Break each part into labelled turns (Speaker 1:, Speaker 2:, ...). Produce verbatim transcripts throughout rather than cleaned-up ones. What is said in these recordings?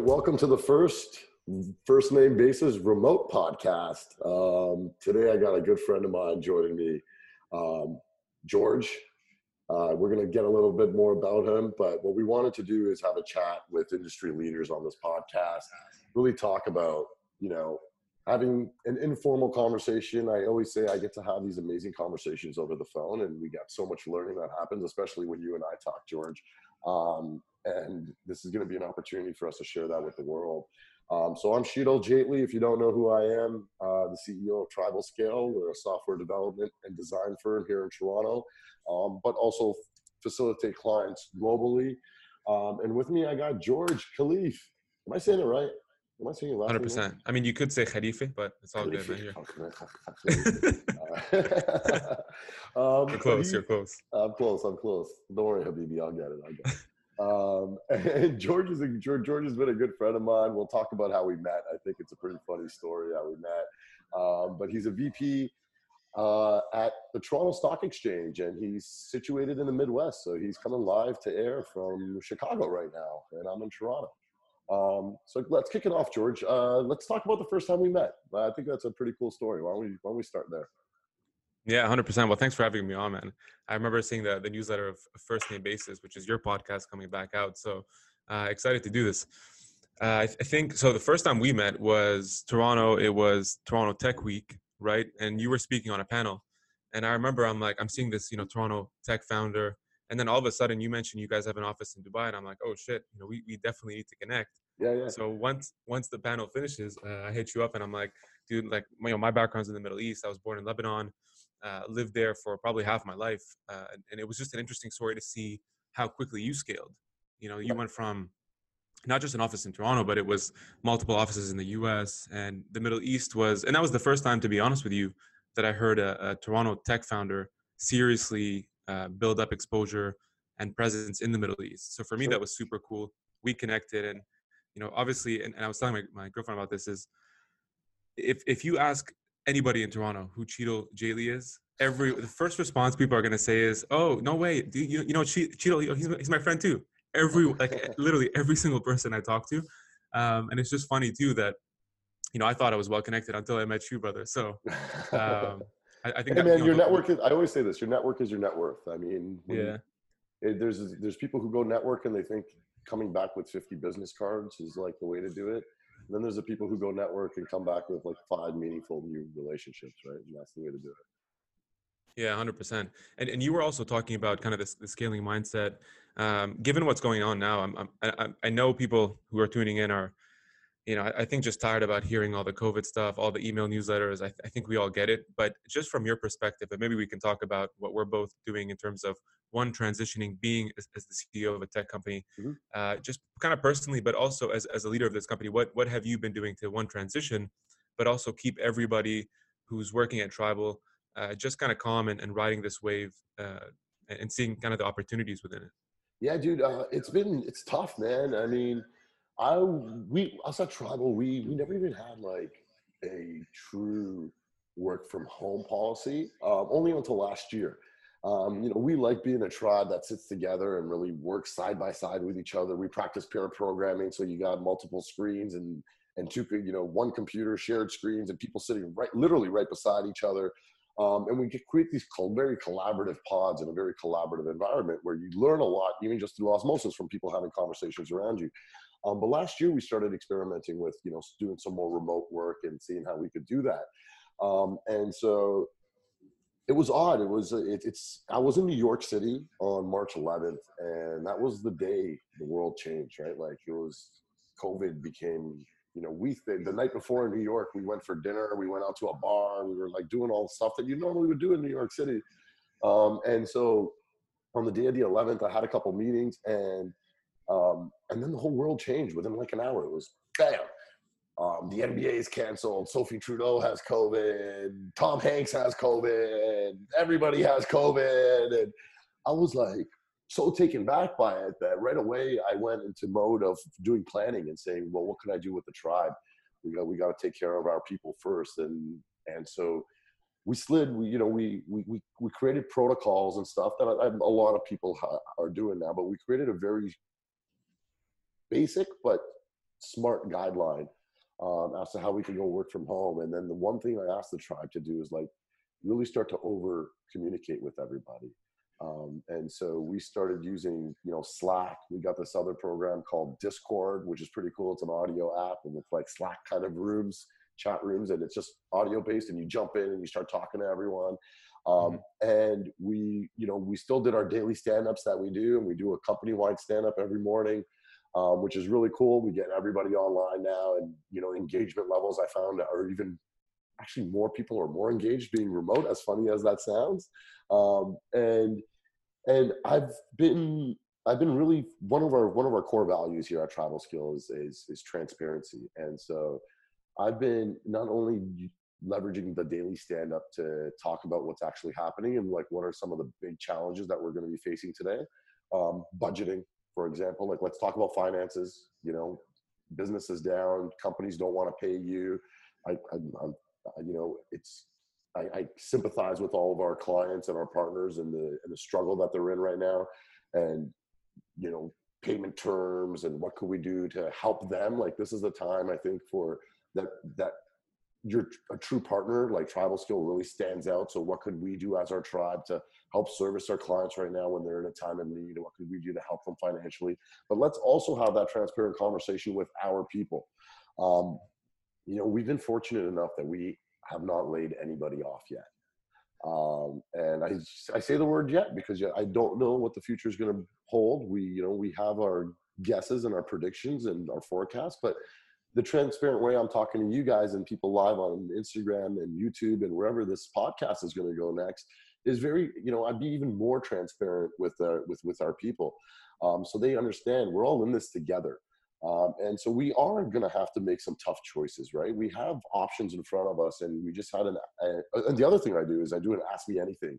Speaker 1: welcome to the first First Name Basis remote podcast. Um, today I got a good friend of mine joining me, um, George. Uh, we're going to get a little bit more about him, but what we wanted to do is have a chat with industry leaders on this podcast, really talk about, you know, having an informal conversation. I always say I get to have these amazing conversations over the phone, and we got so much learning that happens, especially when you and I talk, George. Um, and this is going to be an opportunity for us to share that with the world. Um, so I'm Sheetal Jaitley. If you don't know who I am, uh, the C E O of Tribal Scale. We're a software development and design firm here in Toronto, um, but also facilitate clients globally. Um, and with me, I got George Khalif. Am I saying it right? Am I saying your last
Speaker 2: one hundred percent.
Speaker 1: name?
Speaker 2: I mean, you could say Khalife, but it's all good, man.
Speaker 1: um,
Speaker 2: You're close,
Speaker 1: he,
Speaker 2: you're close.
Speaker 1: I'm close, I'm close. Don't worry, Habibi, I'll get it, I'll get it. Um, and George, is a, George, George has been a good friend of mine. We'll talk about how we met. I think it's a pretty funny story how we met. Um, but he's a V P uh, at the Toronto Stock Exchange, and he's situated in the Midwest. So he's coming live to air from Chicago right now, and I'm in Toronto. Um, so let's kick it off, George. Uh, let's talk about the first time we met. I think that's a pretty cool story. Why don't we, why don't we start there?
Speaker 2: Yeah, one hundred percent. Well, thanks for having me on, man. I remember seeing the, the newsletter of First Name Basis, which is your podcast coming back out. So uh, excited to do this. Uh, I, th- I think, so the first time we met was Toronto. It was Toronto Tech Week, right? And you were speaking on a panel. And I remember I'm like, I'm seeing this, you know, Toronto tech founder. And then all of a sudden you mentioned you guys have an office in Dubai. And I'm like, oh shit, you know, we, we definitely need to connect.
Speaker 1: Yeah, yeah.
Speaker 2: So once once the panel finishes, uh, I hit you up and I'm like, dude, like, you know, my background's in the Middle East. I was born in Lebanon, uh, lived there for probably half my life. Uh, and, and it was just an interesting story to see how quickly you scaled. You know, you went from not just an office in Toronto, but it was multiple offices in the U S and the Middle East was, and that was the first time, to be honest with you, that I heard a, a Toronto tech founder seriously uh, build up exposure and presence in the Middle East. So for me,
Speaker 1: Sure.
Speaker 2: that was super cool. We connected, and you know, obviously, and, and I was telling my, my girlfriend about this, is if if you ask anybody in Toronto who Cheetal Jaitley is, every the first response people are gonna say is, "Oh, no way, do you you know che- Cheetal? He's he's my friend too." Every like literally every single person I talk to, um, and it's just funny too that you know I thought I was well connected until I met you, brother. So um, I, I think
Speaker 1: Hey
Speaker 2: that
Speaker 1: man,
Speaker 2: you know
Speaker 1: your
Speaker 2: the,
Speaker 1: network is, I always say this, your network is your net worth. I mean, when
Speaker 2: yeah.
Speaker 1: you, it, there's, there's people who go network and they think coming back with fifty business cards is like the way to do it. And then there's the people who go network and come back with like five meaningful new relationships, right? And that's the way to do it.
Speaker 2: Yeah, one hundred percent. And and you were also talking about kind of this the scaling mindset. Um, given what's going on now, I'm, I'm I, I know people who are tuning in are, you know, I, I think just tired about hearing all the COVID stuff, all the email newsletters. I, th- I think we all get it. But just from your perspective, and maybe we can talk about what we're both doing in terms of one, transitioning, being as, as the C E O of a tech company,
Speaker 1: Mm-hmm.
Speaker 2: uh, just kind of personally, but also as, as a leader of this company, what what have you been doing to one transition, but also keep everybody who's working at Tribal uh, just kind of calm and, and riding this wave uh, and and seeing kind of the opportunities within it?
Speaker 1: Yeah, dude, uh, it's been, it's tough, man. I mean, I, we, us at Tribal, we, we never even had like a true work from home policy, um, only until last year. Um, you know, we like being a tribe that sits together and really works side by side with each other. We practice pair programming, so you got multiple screens and and two, you know, one computer, shared screens, and people sitting right, literally right beside each other. Um, and we create these very collaborative pods in a very collaborative environment where you learn a lot, even just through osmosis from people having conversations around you. Um, but last year we started experimenting with, you know, doing some more remote work and seeing how we could do that. Um, and so it was odd. It was, it, it's, I was in New York City on March eleventh, and that was the day the world changed, right? Like it was, COVID became, you know, we, the, the night before in New York, we went for dinner, we went out to a bar, we were like doing all the stuff that you normally would do in New York City. Um, and so on the day of the eleventh, I had a couple meetings, and, um, and then the whole world changed within like an hour. It was bam. Um, the N B A is canceled. Sophie Trudeau has COVID. Tom Hanks has COVID. Everybody has COVID. And I was like so taken back by it that right away I went into mode of doing planning and saying, well, what can I do with the tribe? We got, we got to take care of our people first. And, and so we slid, we, you know, we, we, we, we created protocols and stuff that I, a lot of people ha- are doing now, but we created a very basic, but smart guideline um, as to how we can go work from home. And then the one thing I asked the tribe to do is like really start to over communicate with everybody. Um, and so we started using, you know, Slack. We got this other program called Discord, which is pretty cool. It's an audio app, and it's like Slack kind of rooms, chat rooms, and it's just audio based, and you jump in and you start talking to everyone. Um, mm-hmm. And we, you know, we still did our daily stand-ups that we do, and we do a company-wide stand-up every morning, um, which is really cool. We get everybody online now, and, you know, engagement levels I found are even actually more people are more engaged being remote, as funny as that sounds. Um, and, and I've been, I've been really, one of our, one of our core values here at TribalScale is, is, is transparency. And so I've been not only leveraging the daily stand up to talk about what's actually happening and like what are some of the big challenges that we're going to be facing today. Um, budgeting, for example, like let's talk about finances. You know, business is down, companies don't want to pay you. I, I'm, I'm you know, it's, I, I sympathize with all of our clients and our partners and the, and the struggle that they're in right now. And, you know, payment terms and what could we do to help them? Like, this is the time, I think, for that, that you're a true partner, like TribalScale really stands out. So what could we do as our tribe to help service our clients right now when they're in a time of need? And what could we do to help them financially? But let's also have that transparent conversation with our people. Um, You know, we've been fortunate enough that we have not laid anybody off yet. Um, and I, I say the word yet because I don't know what the future is going to hold. We, you know, we have our guesses and our predictions and our forecasts, but the transparent way I'm talking to you guys and people live on Instagram and YouTube and wherever this podcast is going to go next is very, you know, I'd be even more transparent with, uh, with, with our people. Um, so they understand we're all in this together. Um, and so we are going to have to make some tough choices, right? We have options in front of us, and we just had an, uh, and the other thing I do is I do an Ask Me Anything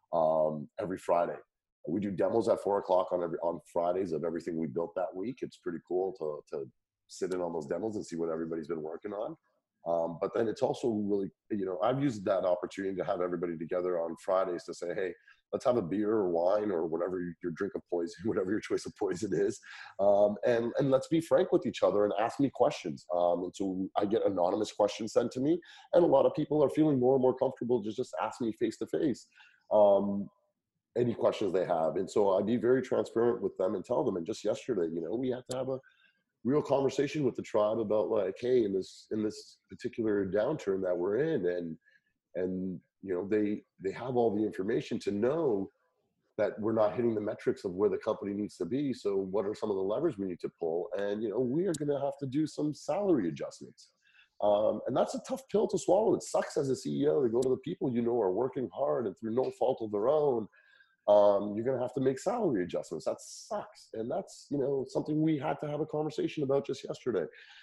Speaker 1: um, every Friday. We do demos at four o'clock on every, on Fridays of everything we built that week. It's pretty cool to, to sit in on those demos and see what everybody's been working on. Um, but then it's also really, you know, I've used that opportunity to have everybody together on Fridays to say, hey, let's have a beer or wine or whatever your drink of poison, whatever your choice of poison is. Um, and, and let's be frank with each other and ask me questions. Um, and so I get anonymous questions sent to me, and a lot of people are feeling more and more comfortable to just ask me face to face um, any questions they have. And so I'd be very transparent with them and tell them. And just yesterday, you know, we had to have a real conversation with the tribe about like, hey, in this, in this particular downturn that we're in, and, and, you know, they, they have all the information to know that we're not hitting the metrics of where the company needs to be. So what are some of the levers we need to pull? And, you know, we are going to have to do some salary adjustments. Um, and that's a tough pill to swallow. It sucks as a C E O to go to the people, you know, are working hard and through no fault of their own. Um, you're going to have to make salary adjustments. That sucks. And that's, you know, something we had to have a conversation about just yesterday.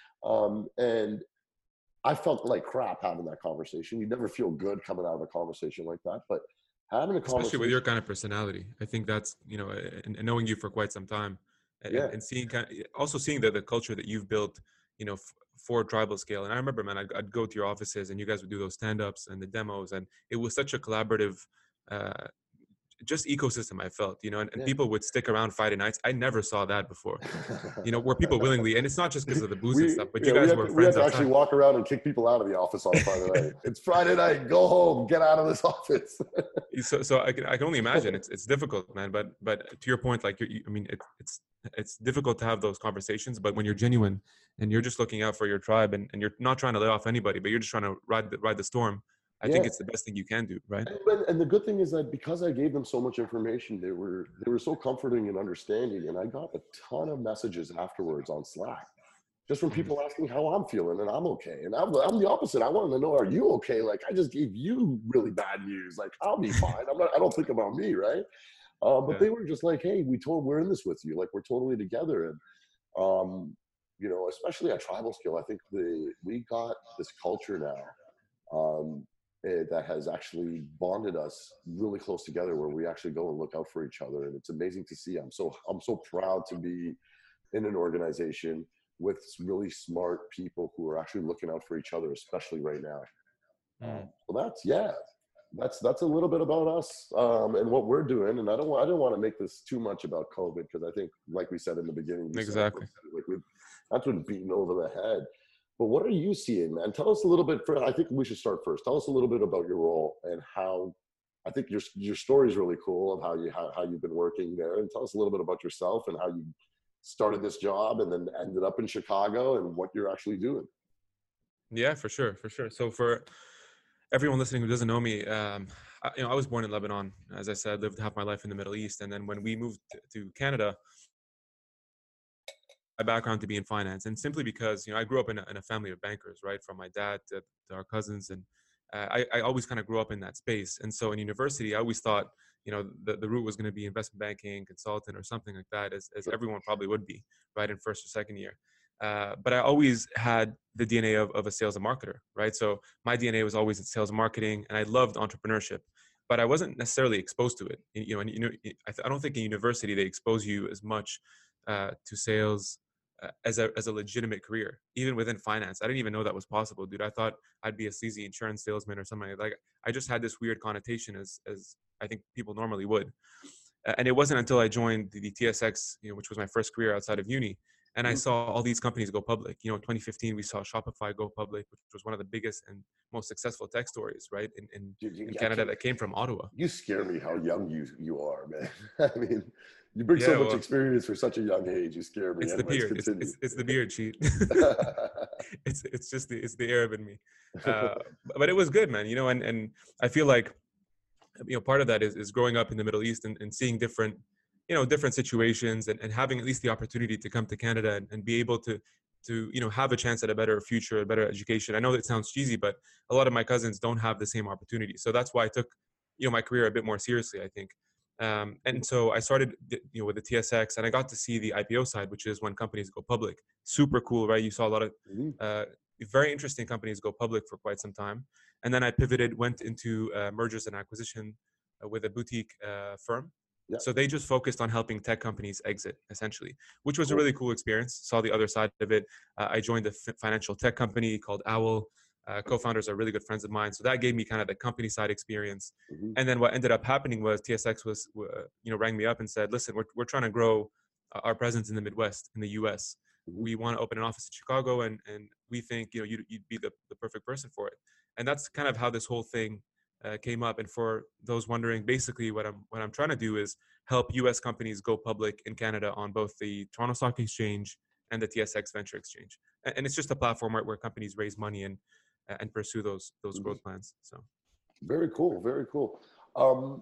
Speaker 1: Um, and I felt like crap having that conversation. You never feel good coming out of a conversation like that, but having a conversation,
Speaker 2: especially with your kind of personality, I think that's, you know, and, and knowing you for quite some time, and,
Speaker 1: yeah.
Speaker 2: and seeing kind of, also seeing the, the culture that you've built, you know, f- for TribalScale. And I remember, man, I'd, I'd go to your offices and you guys would do those stand-ups and the demos, and it was such a collaborative, uh, just ecosystem I felt, you know, and, and
Speaker 1: yeah.
Speaker 2: people would stick around Friday nights. I never saw that before, you know, where people willingly, and it's not just because of the booze
Speaker 1: we,
Speaker 2: and stuff, but
Speaker 1: yeah,
Speaker 2: you guys
Speaker 1: we
Speaker 2: were
Speaker 1: to,
Speaker 2: friends
Speaker 1: we had to
Speaker 2: outside.
Speaker 1: actually walk around and kick people out of the office on Friday night. It's Friday night, go home, get out of this office.
Speaker 2: so so I can, I can only imagine it's it's difficult, man. But but to your point, like, you, I mean, it, it's it's difficult to have those conversations, but when you're genuine and you're just looking out for your tribe, and, and you're not trying to lay off anybody, but you're just trying to ride the, ride the storm, I
Speaker 1: yeah.
Speaker 2: think it's the best thing you can do, right?
Speaker 1: And, and the good thing is that because I gave them so much information, they were they were so comforting and understanding, and I got a ton of messages afterwards on Slack, just from people asking how I'm feeling, and I'm okay. And I'm, I'm the opposite. I wanted to know, are you okay? Like, I just gave you really bad news. Like, I'll be fine. I'm not. I don't think about me, right? Uh, but yeah. They were just like, hey, we told we're in this with you. Like, we're totally together. And um, you know, especially at TribalScale, I think the we got this culture now. Um, that has actually bonded us really close together, where we actually go and look out for each other. And it's amazing to see. I'm so, I'm so proud to be in an organization with really smart people who are actually looking out for each other, especially right now. Mm. Um, so that's, yeah. that's that's a little bit about us um, and what we're doing. And I don't want I don't want to make this too much about COVID because I think, like we said in the beginning, we said,
Speaker 2: Exactly.
Speaker 1: like we've that's been beaten over the head. But what are you seeing, man? Tell us a little bit. For I think we should start first. Tell us a little bit about your role and how. I think your your story is really cool of how you how, how you've been working there, and tell us a little bit about yourself and how you started this job and then ended up in Chicago and what you're actually doing.
Speaker 2: Yeah, for sure, for sure. So for everyone listening who doesn't know me, um, I, you know, I was born in Lebanon. As I said, lived half my life in the Middle East, and then when we moved to Canada, my background to be in finance, and simply because you know I grew up in a, in a family of bankers, right, from my dad to, to our cousins, and uh, I, I always kind of grew up in that space. And so in university, I always thought you know the, the route was going to be investment banking, consultant, or something like that, as as everyone probably would be, right, in first or second year. Uh, but I always had the D N A of, of a sales and marketer, right? So my D N A was always in sales and marketing, and I loved entrepreneurship, but I wasn't necessarily exposed to it. You know, and you know, I, th- I don't think in university they expose you as much uh, to sales uh, as a as a legitimate career, even within finance. I didn't even know that was possible, dude. I thought I'd be a sleazy insurance salesman or something like that. Like, I just had this weird connotation as as I think people normally would. Uh, and it wasn't until I joined the, the T S X, you know, which was my first career outside of uni, and I
Speaker 1: Mhm.
Speaker 2: saw all these companies go public. You know, in twenty fifteen, we saw Shopify go public, which was one of the biggest and most successful tech stories, right, in in,
Speaker 1: Dude, you,
Speaker 2: in
Speaker 1: I
Speaker 2: Canada
Speaker 1: can't,
Speaker 2: that came from Ottawa.
Speaker 1: you scare me how young you you are, man. I mean, you bring so
Speaker 2: Yeah,
Speaker 1: much
Speaker 2: well,
Speaker 1: experience for such a young age. You scare me.
Speaker 2: it's the
Speaker 1: Anyways,
Speaker 2: beard. It's
Speaker 1: continue.
Speaker 2: it's it's the beard cheat. it's it's just the it's the Arab in me. Uh, but it was good, man. You know, and and I feel like you know part of that is is growing up in the Middle East and, and seeing different you know different situations and, and having at least the opportunity to come to Canada and, and be able to to you know have a chance at a better future, a better education. I know that sounds cheesy, but a lot of my cousins don't have the same opportunity. So that's why I took you know my career a bit more seriously, I think. Um, and so I started you know with the T S X, and I got to see the I P O side, which is when companies go public. Super cool, right? You saw a lot of
Speaker 1: Mhm.
Speaker 2: uh, very interesting companies go public for quite some time. And then I pivoted, went into uh, mergers and acquisition uh, with a boutique uh, firm.
Speaker 1: Yeah,
Speaker 2: So they just focused on helping tech companies exit, essentially, which was a
Speaker 1: cool.
Speaker 2: really cool experience. Saw the other side of it. Uh, I joined a f- financial tech company called Owl. Uh, co-founders are really good friends of mine, so that gave me kind of the company side experience.
Speaker 1: Mhm.
Speaker 2: And then what ended up happening was T S X was, uh, you know, rang me up and said, "Listen, we're we're trying to grow uh, our presence in the Midwest, in the U S.
Speaker 1: Mhm.
Speaker 2: We want to open an office in Chicago, and and we think you know you'd, you'd be the, the perfect person for it." And that's kind of how this whole thing uh, came up. And for those wondering, basically what I'm what I'm trying to do is help U S companies go public in Canada on both the Toronto Stock Exchange and the T S X Venture Exchange. And, and it's just a platform where, where companies raise money and and pursue those those
Speaker 1: Mhm.
Speaker 2: growth plans. So
Speaker 1: Very cool. Very cool. Um,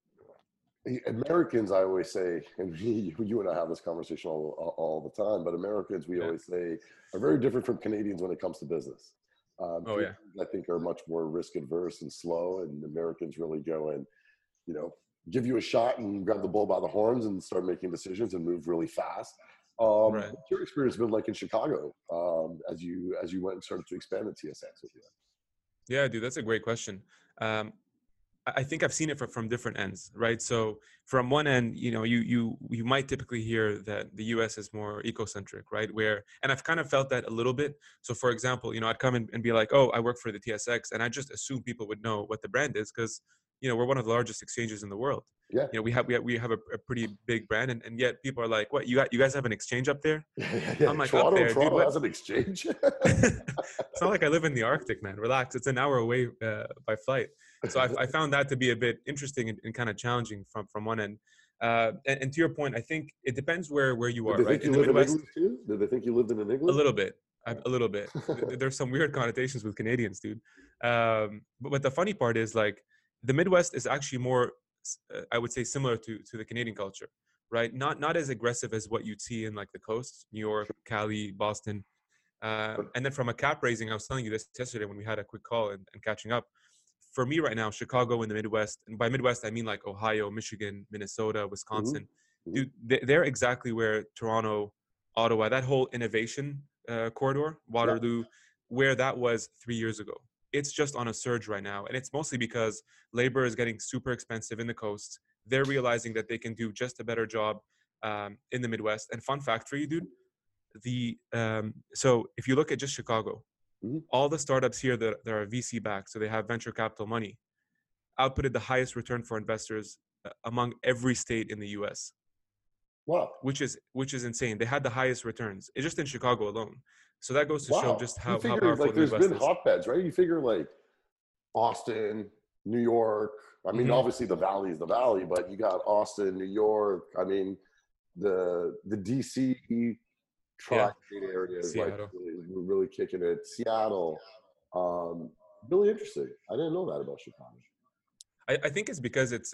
Speaker 1: Americans, I always say, and we, you and I have this conversation all, all, all the time, but Americans, we
Speaker 2: yeah.
Speaker 1: always say, are very different from Canadians when it comes to business. Um,
Speaker 2: Oh yeah.
Speaker 1: Canadians, I think, are much more risk adverse and slow, and Americans really go and, you know, give you a shot and grab the bull by the horns and start making decisions and move really fast. Um,
Speaker 2: Right.
Speaker 1: what's your experience been like in Chicago um, as you as you went and started to expand the T S X with you?
Speaker 2: Yeah, dude, that's a great question. Um, I I think I've seen it from, from different ends, right? So from one end, you know, you you you might typically hear that the U S is more ecocentric, right? Where, and I've kind of felt that a little bit. So for example, you know, I'd come in and be like, oh, I work for the T S X, and I just assume people would know what the brand is because, you know, we're one of the largest exchanges in the world.
Speaker 1: Yeah,
Speaker 2: You know, we have we have, we have a, a pretty big brand, and, and yet people are like, what, you got you guys have an exchange up there?
Speaker 1: yeah, yeah. yeah.
Speaker 2: I'm like, up
Speaker 1: Toronto,
Speaker 2: there, dude.
Speaker 1: Toronto
Speaker 2: What?
Speaker 1: has an exchange.
Speaker 2: It's not like I live in the Arctic, man. Relax. It's an hour away uh, by flight. So I, I found that to be a bit interesting and, and kind of challenging from, from one end. Uh, and, and to your point, I think it depends where, where you
Speaker 1: Did
Speaker 2: are,
Speaker 1: they
Speaker 2: right?
Speaker 1: think
Speaker 2: In
Speaker 1: you
Speaker 2: the
Speaker 1: live in
Speaker 2: Midwest,
Speaker 1: England too? Did they think you lived in an
Speaker 2: a
Speaker 1: England?
Speaker 2: little bit, a a little bit. Th- There's some weird connotations with Canadians, dude. Um, but, but the funny part is like the Midwest is actually more, uh, I would say, similar to, to the Canadian culture, right? Not, not as aggressive as what you'd see in like the coast, New York, Cali, Boston. Um, and then from a cap raising, I was telling you this yesterday when we had a quick call and, and catching up. For me right now, Chicago in the Midwest, and by Midwest I mean like Ohio, Michigan, Minnesota,
Speaker 1: hmm
Speaker 2: Wisconsin,
Speaker 1: hmm
Speaker 2: dude, they- they're exactly where Toronto, Ottawa, that whole innovation uh, corridor,
Speaker 1: Yeah.
Speaker 2: Waterloo, where that was three years ago. It's just on a surge right now, and it's mostly because labor is getting super expensive in the coast. They're realizing that they can do just a better job um, in the Midwest. And fun fact for you, dude, the um, so if you look at just Chicago,
Speaker 1: hmm
Speaker 2: all the startups here that, that are V C backed, so they have venture capital money. outputted the highest return for investors uh, among every state in the U S,
Speaker 1: Wow.
Speaker 2: which is which is insane. They had the highest returns. It's just in Chicago alone. So that goes to show
Speaker 1: Wow.
Speaker 2: just
Speaker 1: You
Speaker 2: how, how
Speaker 1: figure
Speaker 2: powerful
Speaker 1: like
Speaker 2: the
Speaker 1: there's
Speaker 2: Midwest
Speaker 1: been
Speaker 2: is.
Speaker 1: hotbeds, right? You figure like Austin, New York. I mean,
Speaker 2: Hmm.
Speaker 1: obviously the valley is the valley, but you got Austin, New York. I mean, the the D C
Speaker 2: Yeah,
Speaker 1: tri-state area is like
Speaker 2: Seattle.
Speaker 1: really, we're really kicking it. Seattle, um, really interesting. I didn't know that about Chicago.
Speaker 2: I, I think it's because it's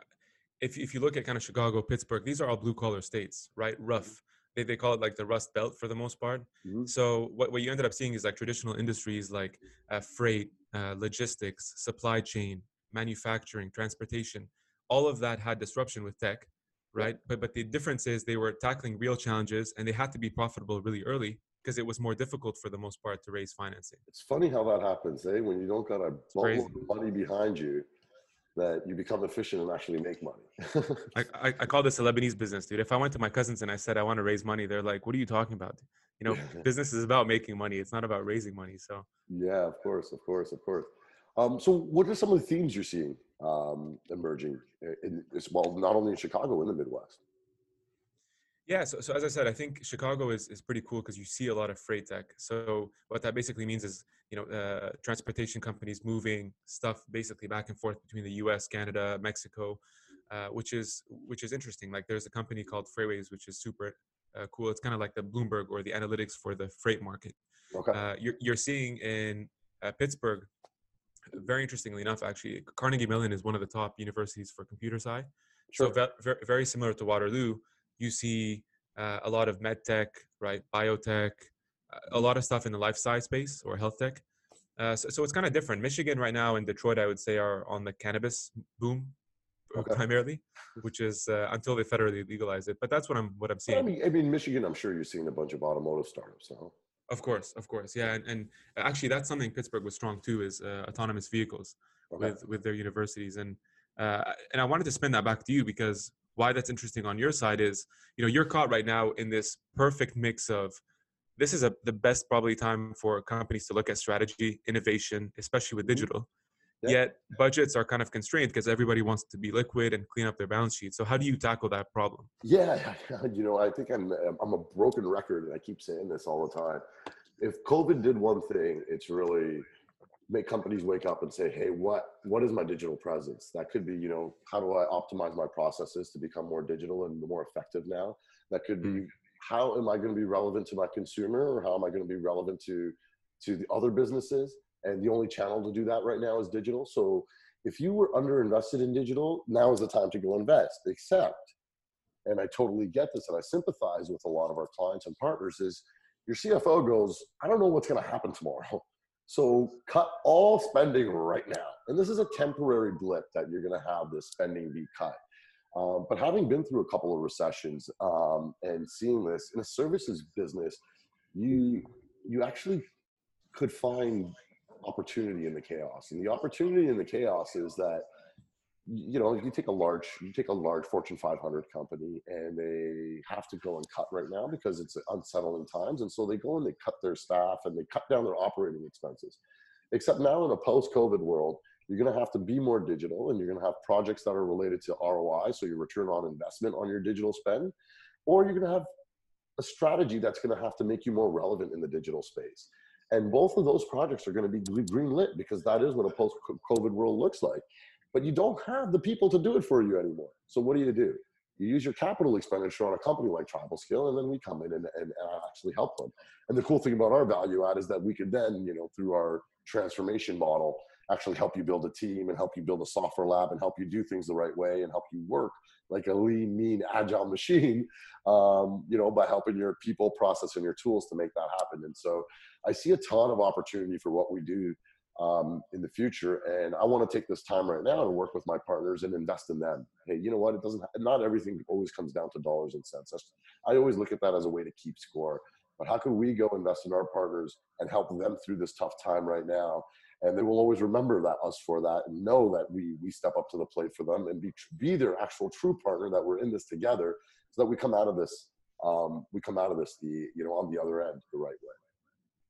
Speaker 2: if if you look at kind of Chicago, Pittsburgh, these are all blue collar states, right? Rough. They they call it like the Rust Belt for the most part.
Speaker 1: Mm-hmm.
Speaker 2: So what, what you ended up seeing is like traditional industries like uh, freight, uh, logistics, supply chain, manufacturing, transportation. All of that had disruption with tech,
Speaker 1: Yeah.
Speaker 2: right? But but the difference is they were tackling real challenges and they had to be profitable really early because it was more difficult for the most part to raise financing.
Speaker 1: It's funny how that happens, eh? When you don't got a
Speaker 2: It's
Speaker 1: boatload
Speaker 2: crazy.
Speaker 1: of money behind you, that you become efficient and actually make money.
Speaker 2: I, I, I call this a Lebanese business, dude. If I went to my cousins and I said I want to raise money, they're like, "What are you talking about?" You know, business is about making money. It's not about raising money. So
Speaker 1: Yeah, of course, of course, of course. Um, so, what are some of the themes you're seeing um, emerging in this? Well, not only in Chicago, in the Midwest.
Speaker 2: yeah, so, so as I said, I think Chicago is, is pretty cool because you see a lot of freight tech. So what that basically means is, you know, uh, transportation companies moving stuff basically back and forth between the U S, Canada, Mexico, uh, which is which is interesting. Like there's a company called Freightways, which is super uh, cool. It's kind of like the Bloomberg or the analytics for the freight market.
Speaker 1: Okay,
Speaker 2: Uh, you're you're seeing in uh, Pittsburgh, very interestingly enough, actually, Carnegie Mellon is one of the top universities for computer sci. So
Speaker 1: sure.
Speaker 2: ve- ve- very similar to Waterloo, you see uh, a lot of med tech, right, biotech, uh, a lot of stuff in the life science space or health tech. Uh, so, so it's kind of different. Michigan right now and Detroit, I would say, are on the cannabis boom uh,
Speaker 1: Okay,
Speaker 2: primarily, which is uh, until they federally legalize it. But that's what I'm what I'm
Speaker 1: but I
Speaker 2: seeing.
Speaker 1: mean, I mean, Michigan. I'm sure you're seeing a bunch of automotive startups now.
Speaker 2: Of course, of course, yeah, and, and actually that's something Pittsburgh was strong too is uh, autonomous vehicles
Speaker 1: Okay,
Speaker 2: with with their universities, and uh, and I wanted to spin that back to you because why that's interesting on your side is you know you're caught right now in this perfect mix of this is a the best probably time for companies to look at strategy, innovation, especially with
Speaker 1: mm-hmm.
Speaker 2: digital.
Speaker 1: Yeah,
Speaker 2: Yet budgets are kind of constrained because everybody wants to be liquid and clean up their balance sheet. So how do you tackle that problem?
Speaker 1: yeah. You know, I think I'm I'm a broken record, and I keep saying this all the time. If COVID did one thing, it's really make companies wake up and say, hey, what what is my digital presence? That could be, you know, how do I optimize my processes to become more digital and more effective now? That could
Speaker 2: Mm,
Speaker 1: be, how am I going to be relevant to my consumer, or how am I going to be relevant to to the other businesses? And the only channel to do that right now is digital. So if you were underinvested in digital, now is the time to go invest. Except, and I totally get this and I sympathize with a lot of our clients and partners, is your C F O goes, I don't know what's going to happen tomorrow. So cut all spending right now. And this is a temporary blip that you're going to have this spending be cut. Um, but having been through a couple of recessions um, and seeing this in a services business, you you actually could find opportunity in the chaos. And the opportunity in the chaos is that, you know, you take a large, you take a large Fortune five hundred company and they have to go and cut right now because it's unsettling times. And so they go and they cut their staff and they cut down their operating expenses. Except now in a post-COVID world, you're going to have to be more digital and you're going to have projects that are related to R O I. So your return on investment on your digital spend, or you're going to have a strategy that's going to have to make you more relevant in the digital space. And both of those projects are going to be green lit because that is what a post-COVID world looks like. But you don't have the people to do it for you anymore. So what do you do? You use your capital expenditure on a company like TribalScale, and then we come in and, and, and actually help them. And the cool thing about our value add is that we could then, you know, through our transformation model, actually help you build a team and help you build a software lab and help you do things the right way and help you work like a lean, mean, agile machine, um, you know, by helping your people, process, and your tools to make that happen. And so I see a ton of opportunity for what we do um, in the future. And I want to take this time right now to work with my partners and invest in them. Hey, you know what? It doesn't, not everything always comes down to dollars and cents. That's, I always look at that as a way to keep score. But how can we go invest in our partners and help them through this tough time right now? And they will always remember that us for that and know that we we step up to the plate for them and be be their actual true partner, that we're in this together, so that we come out of this um, we come out of this the you know on the other end the right way.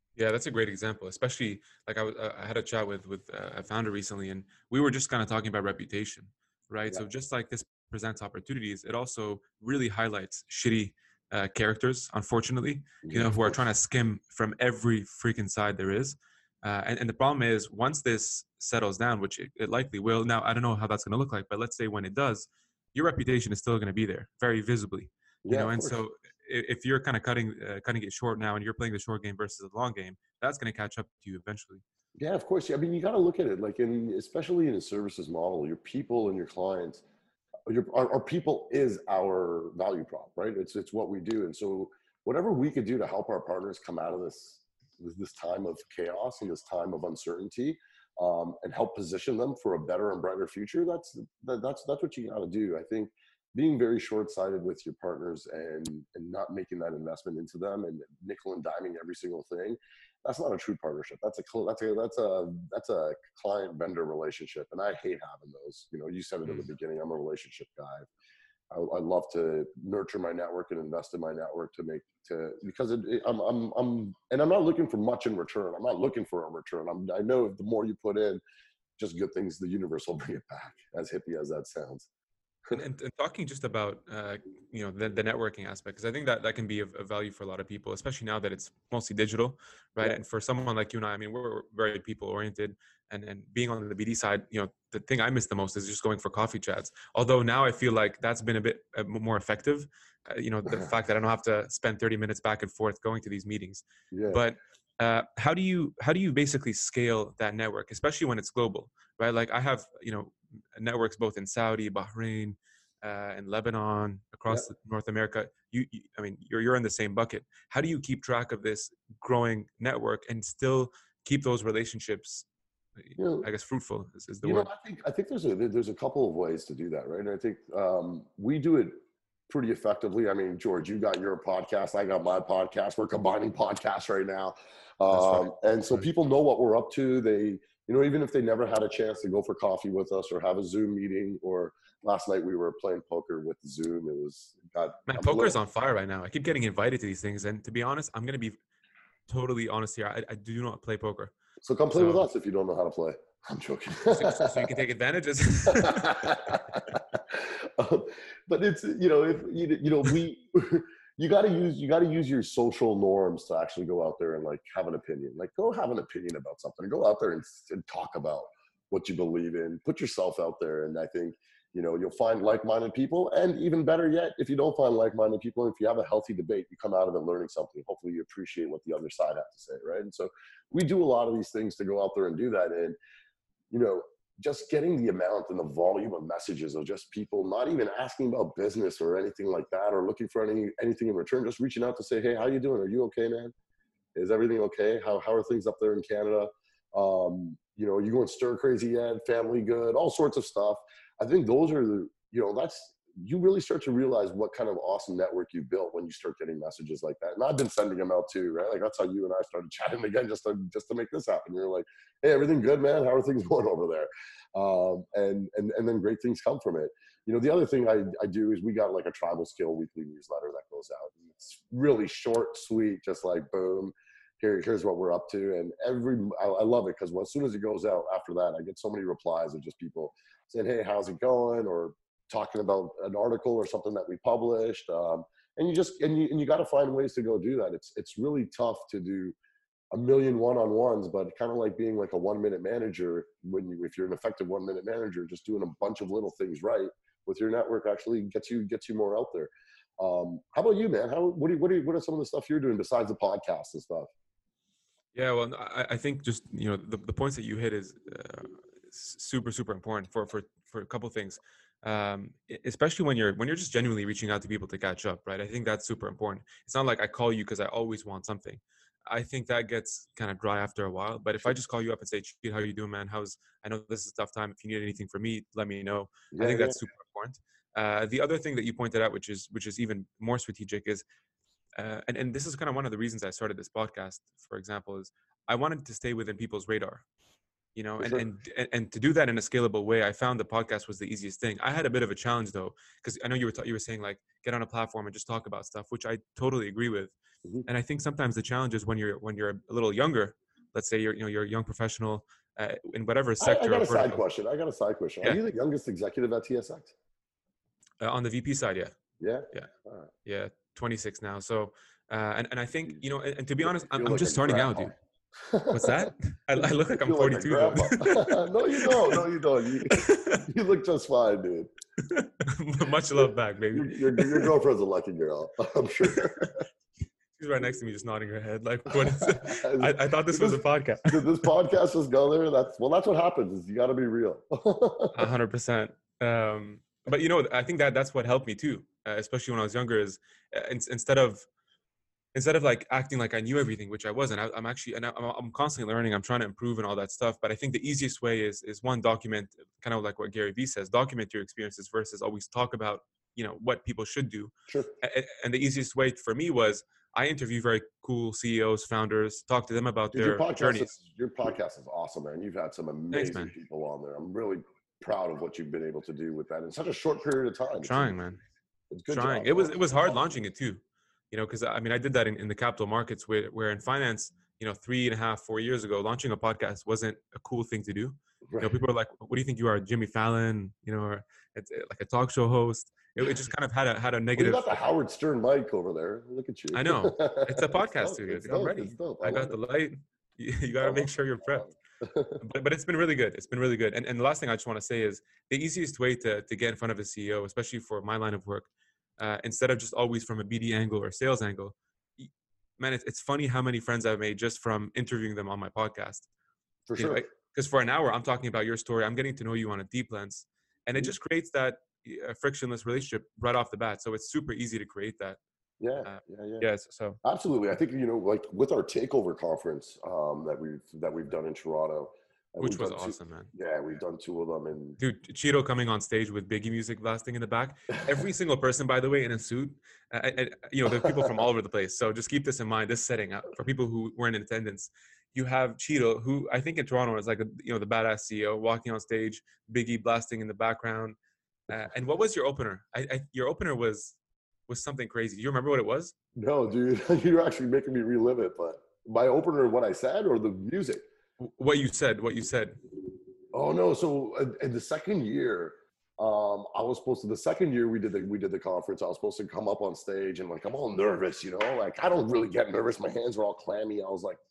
Speaker 2: Yeah, that's a great example. Especially like I was, uh, I had a chat with with uh, a founder recently, and we were just kind of talking about reputation, right?
Speaker 1: Yeah,
Speaker 2: So just like this presents opportunities, it also really highlights shitty uh, characters, unfortunately, you
Speaker 1: yeah,
Speaker 2: know,
Speaker 1: of
Speaker 2: who are trying
Speaker 1: course.
Speaker 2: to skim from every freaking side there is. Uh, and, and the problem is, once this settles down, which it, it likely will. Now, I don't know how that's going to look like, but let's say when it does, your reputation is still going to be there, very visibly, you
Speaker 1: Yeah,
Speaker 2: know.
Speaker 1: of
Speaker 2: And
Speaker 1: course.
Speaker 2: so, i- if you're kind of cutting uh, cutting it short now, and you're playing the short game versus the long game, that's going to catch up to you eventually.
Speaker 1: Yeah, of course. Yeah, I mean, you got to look at it like in, especially in a services model, your people and your clients, your our, our people is our value prop, right? It's it's what we do, and so whatever we could do to help our partners come out of this this this time of chaos and this time of uncertainty, um, and help position them for a better and brighter future. That's that, that's that's what you got to do. I think being very short-sighted with your partners and and not making that investment into them and nickel and diming every single thing, that's not a true partnership. That's a cl- that's a that's a that's a client vendor relationship, and I hate having those. You know, you said it in the
Speaker 2: Mm.
Speaker 1: beginning. I'm a relationship guy. I, I love to nurture my network and invest in my network to make to because it, it, I'm I'm I'm and I'm not looking for much in return. I'm not looking for a return. I'm I know the more you put in, just good things, the universe will bring it back. As hippie as that sounds.
Speaker 2: And, and, and talking just about uh, you know the, the networking aspect, because I think that that can be of, of value for a lot of people, especially now that it's mostly digital, right?
Speaker 1: Yeah.
Speaker 2: And for someone like you and I, I mean, we're very people oriented, and and being on the B D side, you know, the thing I miss the most is just going for coffee chats. Although now I feel like that's been a bit uh, more effective, uh, you know, the fact that I don't have to spend thirty minutes back and forth going to these meetings.
Speaker 1: Yeah.
Speaker 2: But uh, how do you how do you basically scale that network, especially when it's global, right? Like I have, you know, networks both in Saudi, Bahrain, uh, in Lebanon,
Speaker 1: Yeah.
Speaker 2: across North America. You, you, I mean, you're you're in the same bucket. How do you keep track of this growing network and still keep those relationships?
Speaker 1: You know,
Speaker 2: I guess fruitful is, is the
Speaker 1: You know,
Speaker 2: word.
Speaker 1: I think I think there's a there's a couple of ways to do that, right? And I think um, we do it pretty effectively. I mean, George, you got your podcast, I got my podcast. We're combining podcasts right now,
Speaker 2: That's right.
Speaker 1: um, and
Speaker 2: That's
Speaker 1: so
Speaker 2: right.
Speaker 1: people know what we're up to. They, you know, even if they never had a chance to go for coffee with us or have a Zoom meeting, or last night we were playing poker with Zoom. It was got
Speaker 2: Man,
Speaker 1: I'm a
Speaker 2: poker is
Speaker 1: little.
Speaker 2: on fire right now. I keep getting invited to these things, and to be honest, I'm gonna be totally honest here. I, I do not play poker,
Speaker 1: So come play with
Speaker 2: so
Speaker 1: us if you don't know how to play. I'm joking.
Speaker 2: so, so you can take advantages.
Speaker 1: um, but it's you know if you, you know we you got to use you got to use your social norms to actually go out there and like have an opinion, like go have an opinion about something, go out there and, and talk about what you believe in, put yourself out there. And I think you know you'll find like-minded people, and even better yet, if you don't find like-minded people, if you have a healthy debate, you come out of it learning something. Hopefully you appreciate what the other side has to say, right? And so we do a lot of these things to go out there and do that. And you know, just getting the amount and the volume of messages of just people not even asking about business or anything like that, or looking for any anything in return, just reaching out to say, hey, how you doing? Are you okay, man? Is everything okay? How how are things up there in Canada? Um, you know, you going stir crazy yet? Family good? All sorts of stuff. I think those are the, you know, that's, you really start to realize what kind of awesome network you built when you start getting messages like that. And I've been sending them out too, right? Like that's how you and I started chatting again, just to just to make this happen. You're like, hey, everything good, man? How are things going over there? Um, and and and then great things come from it. You know, the other thing I, I do is we got like a Tribal Skill weekly newsletter that goes out. And it's really short, sweet, just like boom, here, here's what we're up to. And every, I, I love it because as soon as it goes out after that, I get so many replies of just people saying, hey, how's it going? Or talking about an article or something that we published. Um, and you just, and you, and you got to find ways to go do that. It's, it's really tough to do a million one-on-ones, but kind of like being like a one-minute manager. When you, if you're an effective one-minute manager, just doing a bunch of little things right with your network actually gets you, gets you more out there. Um, how about you, man? How, what do you, what are you, what are some of the stuff you're doing besides the podcast and stuff?
Speaker 2: Yeah, well, I, I think just you know the, the points that you hit is uh, super super important for for for a couple of things, um, e- especially when you're when you're just genuinely reaching out to people to catch up, right? I think that's super important. It's not like I call you because I always want something. I think that gets kind of dry after a while. But if I
Speaker 1: Sure.
Speaker 2: just call you up and say, "Chief, how you doing, man? How's I know this is a tough time. If you need anything from me, let me know." I
Speaker 1: Yeah,
Speaker 2: think
Speaker 1: yeah,
Speaker 2: that's super important. Uh, the other thing that you pointed out, which is which is even more strategic, is uh, and, and this is kind of one of the reasons I started this podcast, for example, is I wanted to stay within people's radar, you know,
Speaker 1: For
Speaker 2: and,
Speaker 1: sure.
Speaker 2: and, and, and to do that in a scalable way, I found the podcast was the easiest thing. I had a bit of a challenge though, because I know you were, ta- you were saying like, get on a platform and just talk about stuff, which I totally agree with.
Speaker 1: Mhm.
Speaker 2: And I think sometimes the challenge is when you're, when you're a little younger, let's say you're, you know, you're a young professional uh, in whatever
Speaker 1: I, I
Speaker 2: sector
Speaker 1: got
Speaker 2: or
Speaker 1: a side
Speaker 2: vertical.
Speaker 1: question. I got a side question. Are
Speaker 2: Yeah.
Speaker 1: you the youngest executive at T S X?
Speaker 2: Uh, on the V P side. Yeah.
Speaker 1: Yeah.
Speaker 2: Yeah.
Speaker 1: All right.
Speaker 2: Yeah. twenty-six now. So, uh, and, and I think, you know, and, and to be
Speaker 1: You
Speaker 2: honest, I'm,
Speaker 1: feel
Speaker 2: I'm
Speaker 1: like a
Speaker 2: just starting out,
Speaker 1: grandpa.
Speaker 2: dude. What's that? I, I look
Speaker 1: You
Speaker 2: like I'm
Speaker 1: feel like a
Speaker 2: forty-two though.
Speaker 1: grandpa. No, you don't. No, you don't. You, you look just fine, dude.
Speaker 2: Much love back, baby.
Speaker 1: Your, your, your girlfriend's a lucky girl, I'm sure.
Speaker 2: She's right next to me, just nodding her head. Like, what is it? I, I thought this was a podcast.
Speaker 1: Did this podcast just go there? That's well. That's what happens. Is you got to be real.
Speaker 2: A hundred percent. Um, but you know, I think that that's what helped me too, uh, especially when I was younger. Is uh, in, instead of instead of like acting like I knew everything, which I wasn't. I, I'm actually, and I'm, I'm constantly learning. I'm trying to improve and all that stuff. But I think the easiest way is is one, document, kind of like what Gary Vee says, document your experiences versus always talk about, you know, what people should do.
Speaker 1: Sure.
Speaker 2: And, and the easiest way for me was I interview very cool C E Os, founders, talk to them about
Speaker 1: Dude,
Speaker 2: their
Speaker 1: your podcast
Speaker 2: journeys.
Speaker 1: is your podcast is awesome, man. You've had some amazing
Speaker 2: Thanks,
Speaker 1: people on there. I'm really proud of what you've been able to do with that in such a short period of time. It's
Speaker 2: Trying,
Speaker 1: a,
Speaker 2: man.
Speaker 1: It's good.
Speaker 2: Trying.
Speaker 1: Job,
Speaker 2: it was
Speaker 1: man.
Speaker 2: it was hard launching it too, you know, because I mean I did that in, in the capital markets where where in finance, you know, three and a half, four years ago, launching a podcast wasn't a cool thing to do.
Speaker 1: Right.
Speaker 2: You know, people are like, "What do you think you are, Jimmy Fallon?" You know, or it's like a talk show host. It, it just kind of had a had a
Speaker 1: Well, you
Speaker 2: negative.
Speaker 1: got the Howard Stern mic over there. Look at you.
Speaker 2: I know it's a podcast
Speaker 1: dope.
Speaker 2: studio.
Speaker 1: It's
Speaker 2: I'm
Speaker 1: dope.
Speaker 2: ready.
Speaker 1: It's dope. I,
Speaker 2: I got
Speaker 1: love
Speaker 2: the
Speaker 1: it.
Speaker 2: light. You, you got
Speaker 1: I
Speaker 2: to make
Speaker 1: love
Speaker 2: sure
Speaker 1: it.
Speaker 2: you're
Speaker 1: I
Speaker 2: prepped.
Speaker 1: love it.
Speaker 2: but, but it's been really good. It's been really good. And and the last thing I just want to say is the easiest way to to get in front of a C E O, especially for my line of work, uh, instead of just always from a B D angle or sales angle, y- man, it's, it's funny how many friends I've made just from interviewing them on my podcast.
Speaker 1: For
Speaker 2: You know,
Speaker 1: sure.
Speaker 2: because for an hour I'm talking about your story, I'm getting to know you on a deep lens, and it
Speaker 1: Mhm.
Speaker 2: just creates that uh, frictionless relationship right off the bat. So it's super easy to create that.
Speaker 1: Yeah,
Speaker 2: Uh,
Speaker 1: yeah, yeah.
Speaker 2: yes. So
Speaker 1: Absolutely. I think, you know, like with our takeover conference um, that we've that we've done in Toronto, and
Speaker 2: which
Speaker 1: we've
Speaker 2: was
Speaker 1: done two,
Speaker 2: awesome, man.
Speaker 1: yeah, we've done two of them, and
Speaker 2: Dude, Cheeto coming on stage with Biggie music blasting in the back. Every single person, by the way, in a suit. I, I, you know, there are people from all over the place. So just keep this in mind. This setting uh, for people who weren't in attendance. You have Cheeto, who I think in Toronto is like a, you know, the badass C E O walking on stage. Biggie blasting in the background. Uh, and what was your opener? I, I, your opener was was something crazy. Do you remember what it was?
Speaker 1: No, dude, you're actually making me relive it. But my opener, what I said, or the music?
Speaker 2: What you said. What you said.
Speaker 1: Oh no! So uh, in the second year, um, I was supposed to. The second year we did the we did the conference. I was supposed to come up on stage and like I'm all nervous, you know. Like I don't really get nervous. My hands were all clammy. I was like,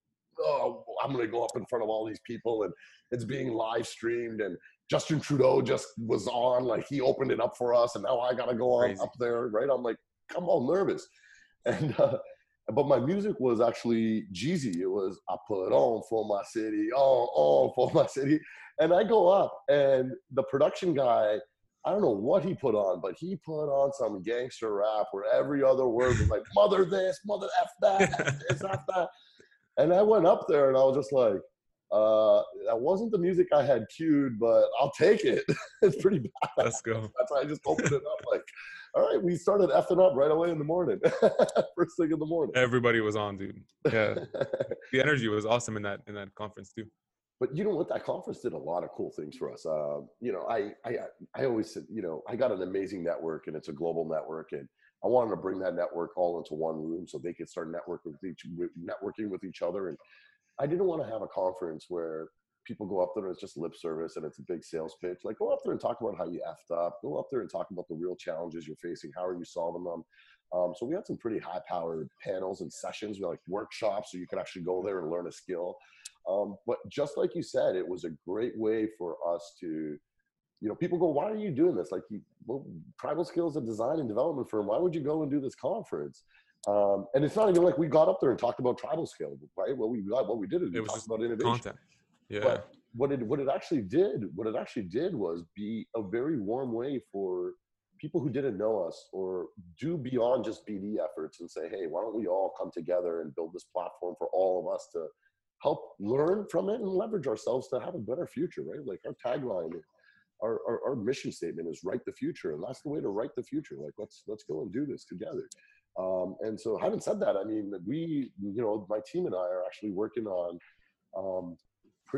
Speaker 1: oh, I'm gonna go up in front of all these people, and it's being live streamed. And Justin Trudeau just was on. Like he opened it up for us, and now I gotta go on
Speaker 2: Crazy.
Speaker 1: up there, right? I'm like, I'm all nervous, and. Uh, But my music was actually Jeezy. It was I put on for my city, on on for my city, and I go up, and the production guy, I don't know what he put on, but he put on some gangster rap where every other word was like mother this, mother f that, f this, f that, and I went up there and I was just like, uh, that wasn't the music I had cued, but I'll take it. It's pretty bad.
Speaker 2: Let's go.
Speaker 1: That's why I just opened it up like, all right, we started effing up right away in the morning. First thing in the morning.
Speaker 2: Everybody was on, dude. Yeah. The energy was awesome in that in that conference too.
Speaker 1: But you know what? That conference did a lot of cool things for us. Uh, you know, I, I I always said, you know, I got an amazing network, and it's a global network, and I wanted to bring that network all into one room so they could start networking with each networking with each other. And I didn't want to have a conference where people go up there and it's just lip service and it's a big sales pitch. Like go up there and talk about how you effed up. Go up there and talk about the real challenges you're facing. How are you solving them? Um, so we had some pretty high-powered panels and sessions, like workshops, so you could actually go there and learn a skill. Um, but just like you said, it was a great way for us to, you know, people go, why are you doing this? Like, you, well, Tribal Skills, a design and development firm. Why would you go and do this conference? Um, and it's not even like we got up there and talked about Tribal Skill, right? What we got, what we did is we
Speaker 2: It was
Speaker 1: talked
Speaker 2: just
Speaker 1: about innovation.
Speaker 2: content. Yeah.
Speaker 1: But what it what it actually did, what it actually did was be a very warm way for people who didn't know us or do beyond just B D efforts and say, hey, why don't we all come together and build this platform for all of us to help learn from it and leverage ourselves to have a better future, right? Like our tagline, our, our, our mission statement is write the future. And that's the way to write the future. Like, let's, let's go and do this together. Um, and so having said that, I mean, we, you know, my team and I are actually working on um, pretty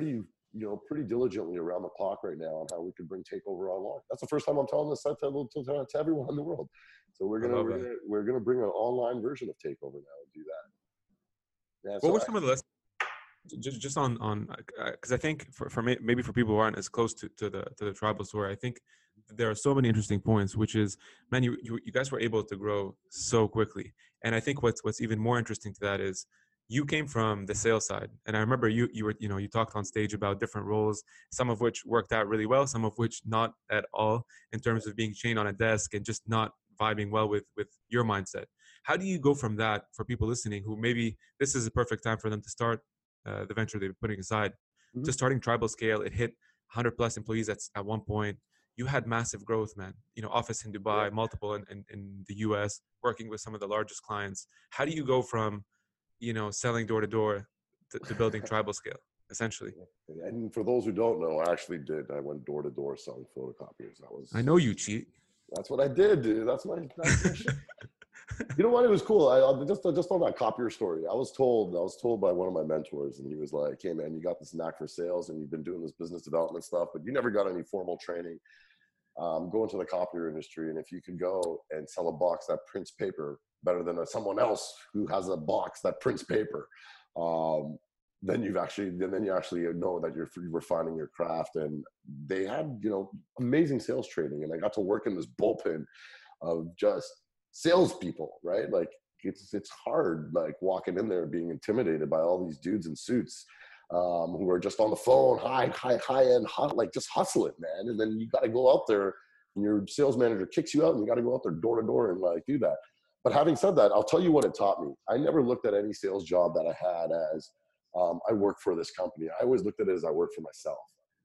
Speaker 1: you know, pretty diligently around the clock right now on how we could bring Takeover online. That's the first time I'm telling this to, to, to, to everyone in the world. So we're
Speaker 2: I
Speaker 1: gonna
Speaker 2: love
Speaker 1: we're
Speaker 2: that.
Speaker 1: gonna we're gonna bring an online version of Takeover now and do that. Yeah.
Speaker 2: What
Speaker 1: So
Speaker 2: were
Speaker 1: I,
Speaker 2: some of the lessons just just on on because I think for, for me, maybe for people who aren't as close to, to the to the tribal story, I think there are so many interesting points, which is, man, you, you you guys were able to grow so quickly. And I think what's what's even more interesting to that is you came from the sales side. And I remember you you were, you know, you talked on stage about different roles, some of which worked out really well, some of which not at all, in terms of being chained on a desk and just not vibing well with with your mindset. How do you go from that, for people listening who maybe this is a perfect time for them to start uh, the venture they've been putting aside,
Speaker 1: Mhm.
Speaker 2: to starting Tribal Scale? It hit one hundred plus employees at, at one point. You had massive growth, man. You know, office in Dubai,
Speaker 1: Yeah.
Speaker 2: multiple in, in, in the U S, working with some of the largest clients. How do you go from, you know, selling door to door to, to building Tribal Scale, essentially?
Speaker 1: And for those who don't know, I actually did. I went door to door selling photocopiers. That was.
Speaker 2: I know you cheat.
Speaker 1: That's what I did, dude. That's my. That's my shit. You know what? It was cool. I, I just just on that copier story. I was told. I was told by one of my mentors, and he was like, "Hey, man, you got this knack for sales, and you've been doing this business development stuff, but you never got any formal training. Um, go into the copier industry, and if you could go and sell a box that prints paper better than someone else who has a box that prints paper, um, then you've actually then you actually know that you're refining your craft." And they had, you know, amazing sales training, and I got to work in this bullpen of just salespeople, right? Like it's it's hard, like walking in there being intimidated by all these dudes in suits um, who are just on the phone, high, high, high end, hot, like just hustling, man. And then you got to go out there, and your sales manager kicks you out, and you got to go out there door to door and like do that. But having said that, I'll tell you what it taught me. I never looked at any sales job that I had as um, I work for this company. I always looked at it as I work for myself.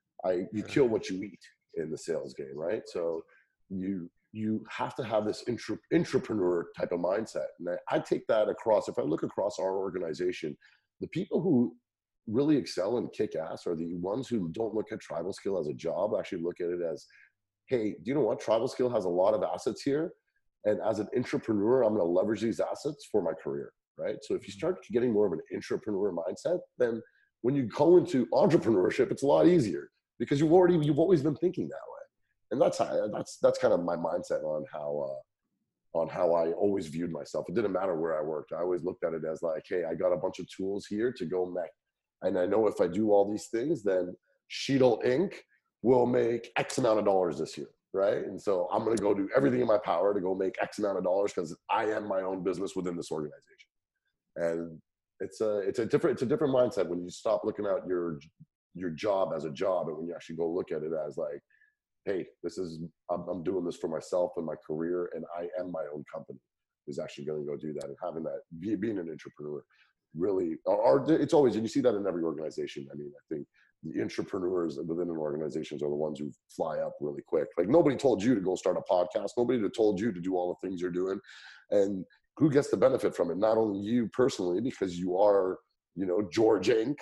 Speaker 1: I you kill what you eat in the sales game, right? So you you have to have this intra, intrapreneur type of mindset. And I, I take that across, if I look across our organization, the people who really excel and kick ass are the ones who don't look at Tribal Scale as a job, actually look at it as, hey, do you know what? Tribal Scale has a lot of assets here. And as an intrapreneur, I'm going to leverage these assets for my career, right? So if you start getting more of an intrapreneur mindset, then when you go into entrepreneurship, it's a lot easier because you've already, you've always been thinking that way. And that's how, that's that's kind of my mindset on how uh, on how I always viewed myself. It didn't matter where I worked. I always looked at it as like, hey, I got a bunch of tools here to go make, and I know if I do all these things, then Sheetal Incorporated will make X amount of dollars this year, right? And so I'm going to go do everything in my power to go make X amount of dollars because I am my own business within this organization. And it's a it's a different it's a different mindset when you stop looking at your your job as a job, and when you actually go look at it as like, hey, this is, I'm, I'm doing this for myself and my career, and I am my own company, is actually going to go do that. And having that, be, being an entrepreneur, really, are, it's always, and you see that in every organization. I mean, I think the entrepreneurs within an organizations are the ones who fly up really quick. Like nobody told you to go start a podcast. Nobody told you to do all the things you're doing. And who gets the benefit from it? Not only you personally, because you are, you know, George Incorporated,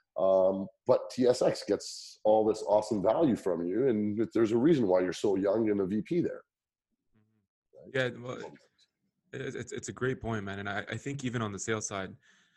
Speaker 1: Um, but T S X gets all this awesome value from you, and there's a reason why you're so young and a V P there.
Speaker 2: Right? Yeah, well, it's it's a great point, man. And I, I think even on the sales side,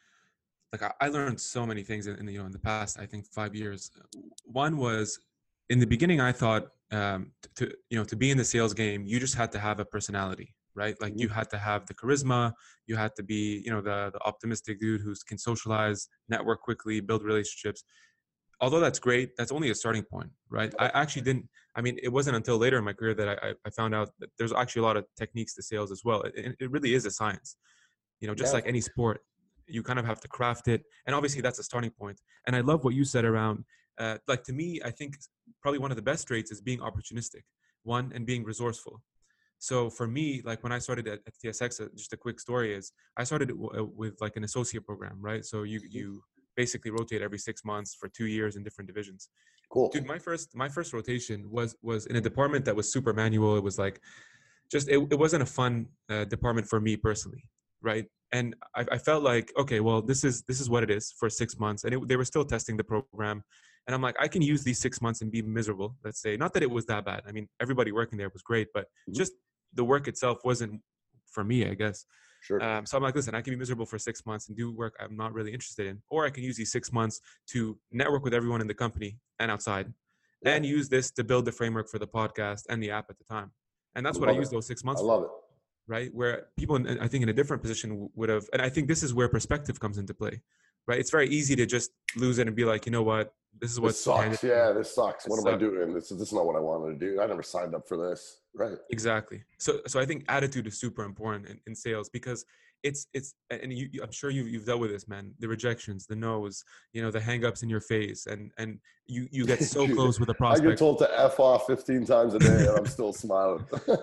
Speaker 2: like I, I learned so many things in, in the you know in the past, I think five years. One was, in the beginning, I thought um, to you know to be in the sales game, you just had to have a personality, right? Like mm-hmm. you had to have the charisma, you had to be, you know, the, the optimistic dude who can socialize, network quickly, build relationships. Although that's great, that's only a starting point, right? I actually didn't, I mean, it wasn't until later in my career that I, I found out that there's actually a lot of techniques to sales as well. It, it really is a science, you know, just yeah. like any sport, you kind of have to craft it. And obviously that's a starting point. And I love what you said around, uh, like to me, I think probably one of the best traits is being opportunistic, one, and being resourceful. So for me, like when I started at, at T S X, uh, just a quick story is I started w- with like an associate program, right? So you you basically rotate every six months for two years in different divisions.
Speaker 1: Cool.
Speaker 2: Dude, my first my first rotation was was in a department that was super manual. It was like just it, it wasn't a fun uh, department for me personally, right? And I, I felt like, okay, well, this is this is what it is for six months, and it, they were still testing the program. And I'm like, I can use these six months and be miserable, let's say. Not that it was that bad. I mean, everybody working there was great, but just the work itself wasn't for me, I guess.
Speaker 1: Sure.
Speaker 2: Um, so I'm like, listen, I can be miserable for six months and do work I'm not really interested in, or I can use these six months to network with everyone in the company and outside,
Speaker 1: Yeah.
Speaker 2: and use this to build the framework for the podcast and the app at the time. And
Speaker 1: I
Speaker 2: that's what I
Speaker 1: love it.
Speaker 2: used those six
Speaker 1: I
Speaker 2: months for,
Speaker 1: love it.
Speaker 2: right? Where people, in, I think, in a different position would have, and I think this is where perspective comes into play, right? It's very easy to just lose it and be like, you know what, this is
Speaker 1: This
Speaker 2: what's handed
Speaker 1: sucks.
Speaker 2: to me.
Speaker 1: Yeah, this sucks. What
Speaker 2: This
Speaker 1: am I
Speaker 2: sucks.
Speaker 1: doing? This is this is not what I wanted to do. I never signed up for this. Right.
Speaker 2: Exactly. So, so I think attitude is super important in, in sales, because it's, it's, and you, you- I'm sure you've, you've dealt with this, man, the rejections, the no's, you know, the hangups in your face, and, and you, you get so
Speaker 1: Dude,
Speaker 2: close with a
Speaker 1: I get
Speaker 2: prospect.
Speaker 1: told to F off fifteen times a day and I'm still smiling.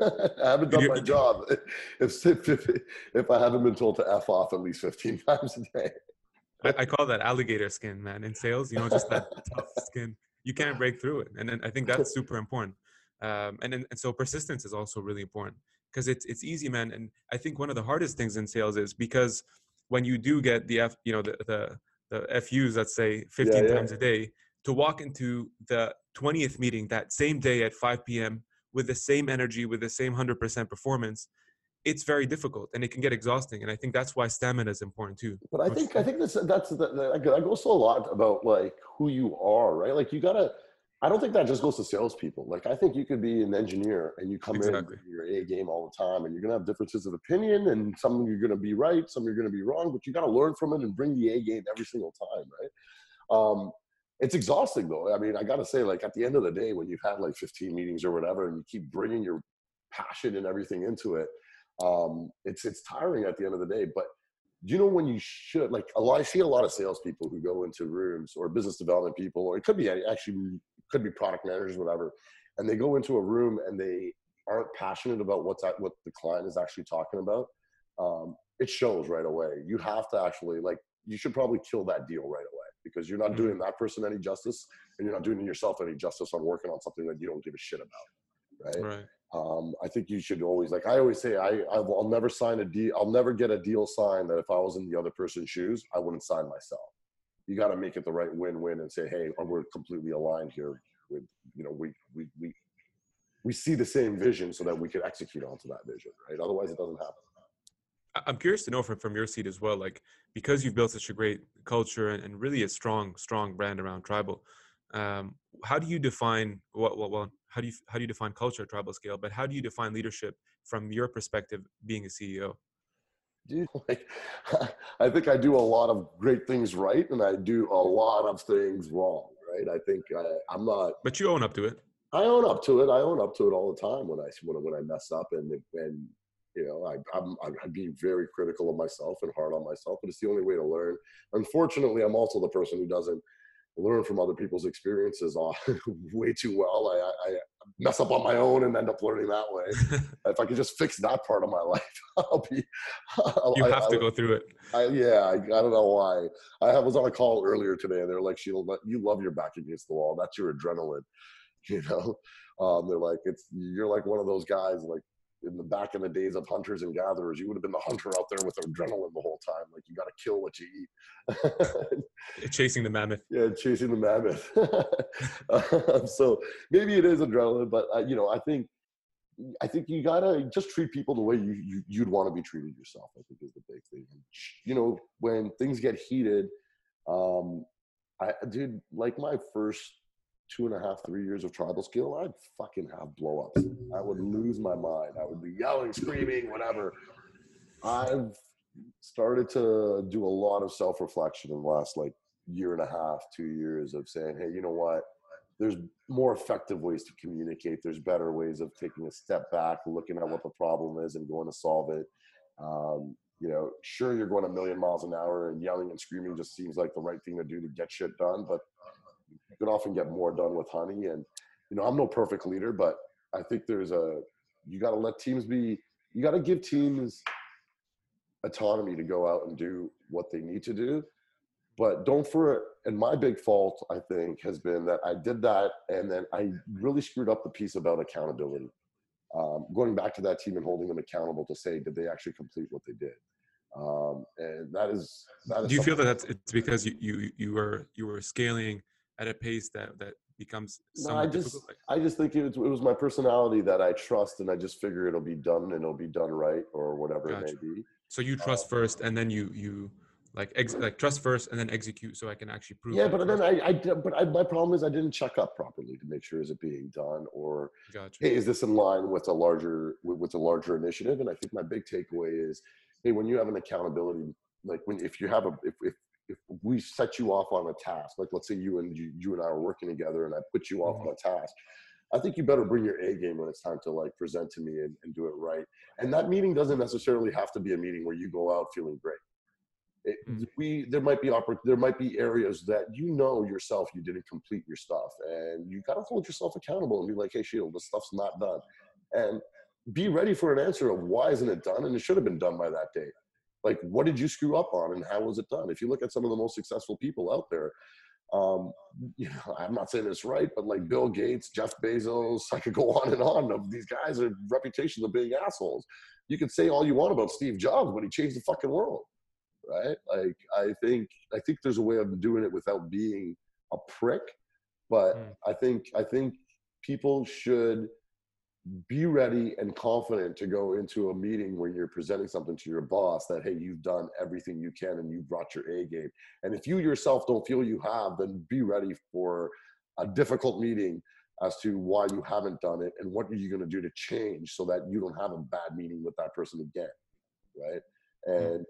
Speaker 1: I haven't done
Speaker 2: Dude,
Speaker 1: my
Speaker 2: you're-
Speaker 1: job if, if, if I haven't been told to F off at least fifteen times a day.
Speaker 2: I, I call that alligator skin, man, in sales, you know, just that tough skin. You can't break through it. And then I think that's super important. Um, and, then and so persistence is also really important, because it's, it's easy, man. And I think one of the hardest things in sales is because when you do get the F, you know, the, the, the F Us, let's say
Speaker 1: Yeah,
Speaker 2: fifteen
Speaker 1: yeah.
Speaker 2: times a day, to walk into the twentieth meeting that same day at five p.m. with the same energy, with the same one hundred percent performance, it's very difficult and it can get exhausting. And I think that's why stamina is important too.
Speaker 1: But I think I think that's that's the, that goes a lot about like who you are, right? Like you gotta. I don't think that just goes to salespeople. Like I think you could be an engineer and you come
Speaker 2: Exactly.
Speaker 1: in your A game all the time, and you're gonna have differences of opinion, and some you're gonna be right, some you're gonna be wrong, but you gotta learn from it and bring the A game every single time, right? Um, it's exhausting though. I mean, I gotta say, like at the end of the day, when you've had like fifteen meetings or whatever, and you keep bringing your passion and everything into it, um, it's it's tiring at the end of the day. But do you know when you should like a lot? I see a lot of salespeople who go into rooms, or business development people, or it could be actually could be product managers, whatever, and they go into a room and they aren't passionate about what's at, what the client is actually talking about. Um, it shows right away. You have to actually like you should probably kill that deal right away, because you're not mm-hmm. doing that person any justice, and you're not doing yourself any justice on working on something that you don't give a shit about, right?
Speaker 2: Right.
Speaker 1: Um, I think you should always, like I always say, I, I'll never sign a deal. I'll never get a deal signed that if I was in the other person's shoes, I wouldn't sign myself. You got to make it the right win-win and say, hey, we're completely aligned here with, you know, we, we, we, we see the same vision so that we can execute onto that vision, right? Otherwise it doesn't happen.
Speaker 2: I'm curious to know from, from your seat as well, like, because you've built such a great culture and, and really a strong, strong brand around Tribal. Um, how do you define what, well, well, how do you, how do you define culture at Tribal Scale, but how do you define leadership from your perspective being a C E O?
Speaker 1: Dude, like, I think I do a lot of great things right, and I do a lot of things wrong, right? I think I, I'm not.
Speaker 2: But you own up to it.
Speaker 1: I own up to it. I own up to it all the time when I when, when I mess up, and and you know I, I'm I'm being very critical of myself and hard on myself, but it's the only way to learn. Unfortunately, I'm also the person who doesn't learn from other people's experiences way too well. I, I mess up on my own and end up learning that way. If I could just fix that part of my life, I'll be. I'll,
Speaker 2: you have
Speaker 1: I,
Speaker 2: to
Speaker 1: I,
Speaker 2: go through it.
Speaker 1: I, yeah, I, I don't know why. I was on a call earlier today, and they're like, "Sheila, you love your back against the wall. That's your adrenaline." You know, um, they're like, "It's you're like one of those guys like." In the back in the days of hunters and gatherers, you would have been the hunter out there with adrenaline the whole time. Like you got to kill what you
Speaker 2: eat. Chasing the mammoth.
Speaker 1: Yeah, chasing the mammoth. um, so maybe it is adrenaline, but uh, you know, I think I think you gotta just treat people the way you, you you'd want to be treated yourself. I think is the big thing. You know, when things get heated, um, I dude, like my first two and a half, three years of Tribal Scale, I'd fucking have blow-ups. I would lose my mind. I would be yelling, screaming, whatever. I've started to do a lot of self-reflection in the last like year and a half, two years of saying, hey, you know what? There's more effective ways to communicate. There's better ways of taking a step back, looking at what the problem is and going to solve it. Um, you know, sure, you're going a million miles an hour and yelling and screaming just seems like the right thing to do to get shit done, but you can often get more done with honey. And, you know, I'm no perfect leader, but I think there's a, you got to let teams be, you got to give teams autonomy to go out and do what they need to do. But don't for, and my big fault, I think, has been that I did that and then I really screwed up the piece about accountability. Um, going back to that team and holding them accountable to say, did they actually complete what they did? Um, and that is, that is
Speaker 2: do you feel that that's, it's because you, you, you were, you were scaling at a pace that, that becomes
Speaker 1: No, I
Speaker 2: somewhat
Speaker 1: just,
Speaker 2: difficult? Like,
Speaker 1: I just think it was, it was my personality that I trust, and I just figure it'll be done, and it'll be done right, or whatever it may
Speaker 2: gotcha.
Speaker 1: be.
Speaker 2: So you
Speaker 1: Uh,
Speaker 2: trust first, and then you you like ex- like trust first, and then execute, so I can actually prove
Speaker 1: yeah,
Speaker 2: that I
Speaker 1: but then
Speaker 2: trust.
Speaker 1: I, I, did- but I, my problem is I didn't check up properly to make sure is it being done, or
Speaker 2: Gotcha.
Speaker 1: hey, is this in line with a larger, with, with a larger initiative? And I think my big takeaway is, hey, when you have an accountability, like when if you have a, if if if we set you off on a task, like let's say you and you, you and I are working together, and I put you off
Speaker 2: Mhm.
Speaker 1: on a task, I think you better bring your A game when it's time to like present to me and, and do it right. And that meeting doesn't necessarily have to be a meeting where you go out feeling great. It,
Speaker 2: Mm.
Speaker 1: we there might be oppor- there might be areas that you know yourself you didn't complete your stuff, and you got to hold yourself accountable and be like, hey, Shield, this stuff's not done, and be ready for an answer of why isn't it done, and it should have been done by that date. Like, what did you screw up on, and how was it done? If you look at some of the most successful people out there, um, you know, I'm not saying it's right, but like Bill Gates, Jeff Bezos, I could go on and on. Of these guys are reputations of being assholes. You could say all you want about Steve Jobs, but he changed the fucking world, right? Like, I think I think there's a way of doing it without being a prick, but
Speaker 2: Mm.
Speaker 1: I think I think people should be ready and confident to go into a meeting where you're presenting something to your boss that, hey, you've done everything you can and you've brought your A game. And if you yourself don't feel you have, then be ready for a difficult meeting as to why you haven't done it and what are you going to do to change so that you don't have a bad meeting with that person again, right?
Speaker 2: Mm.
Speaker 1: And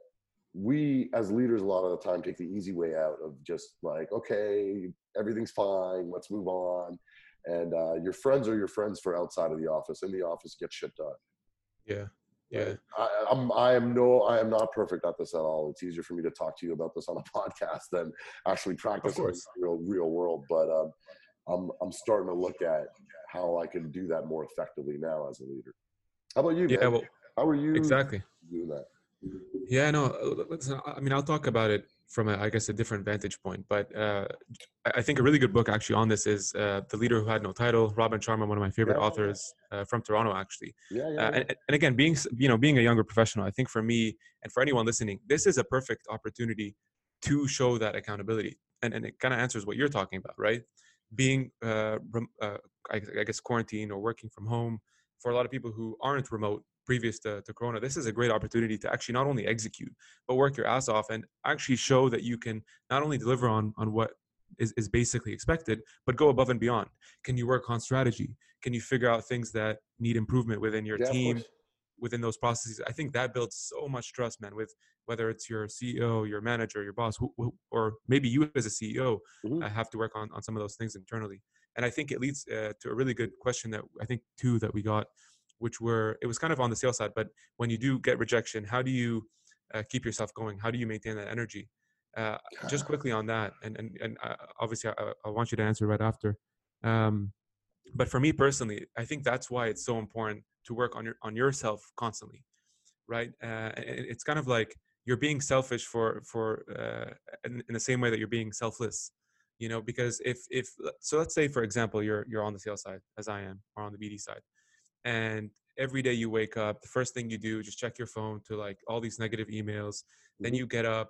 Speaker 1: we as leaders a lot of the time take the easy way out of just like, okay, everything's fine, let's move on. And uh, your friends are your friends for outside of the office. In the office, get shit done.
Speaker 2: Yeah. Yeah.
Speaker 1: Right? I, I'm I am no I am not perfect at this at all. It's easier for me to talk to you about this on a podcast than actually
Speaker 2: Of
Speaker 1: practice it in
Speaker 2: course.
Speaker 1: the real real world. But um, I'm I'm starting to look at how I can do that more effectively now as a leader. How about you,
Speaker 2: Yeah.
Speaker 1: man?
Speaker 2: Well,
Speaker 1: How are you
Speaker 2: exactly.
Speaker 1: doing that?
Speaker 2: Yeah, no, uh, listen, I mean, I'll talk about it from, a, I guess, a different vantage point. But uh, I I think a really good book actually on this is uh, The Leader Who Had No Title, Robin Sharma, one of my favorite
Speaker 1: Yeah,
Speaker 2: authors uh, from Toronto, actually.
Speaker 1: yeah, yeah,
Speaker 2: Uh,
Speaker 1: yeah.
Speaker 2: and, and again, being, s- you know, being a younger professional, I think for me and for anyone listening, this is a perfect opportunity to show that accountability. And, and it kind of answers what you're talking about, right? Being, uh, rem- uh, I, I guess, quarantined or working from home for a lot of people who aren't remote previous to, to Corona, this is a great opportunity to actually not only execute, but work your ass off and actually show that you can not only deliver on, on what is, is basically expected, but go above and beyond. Can you work on strategy? Can you figure out things that need improvement within your
Speaker 1: Yeah, of
Speaker 2: team,
Speaker 1: course.
Speaker 2: within those processes? I think that builds so much trust, man, with whether it's your C E O, your manager, your boss, who, who, or maybe you as a C E O
Speaker 1: Mm-hmm.
Speaker 2: uh, have to work on, on some of those things internally. And I think it leads uh, to a really good question that I think two that we got, which were, it was kind of on the sales side, but when you do get rejection, how do you uh, keep yourself going? How do you maintain that energy? Uh, just quickly on that, and and and uh, obviously I, I want you to answer right after. Um, but for me personally, I think that's why it's so important to work on your on yourself constantly, right? Uh, and it's kind of like you're being selfish for for uh, in, in the same way that you're being selfless, you know. Because if if so, let's say for example, you're you're on the sales side as I am, or on the B D side, and every day you wake up, the first thing you do is just check your phone to like all these negative emails. Then
Speaker 1: Mm-hmm.
Speaker 2: you get up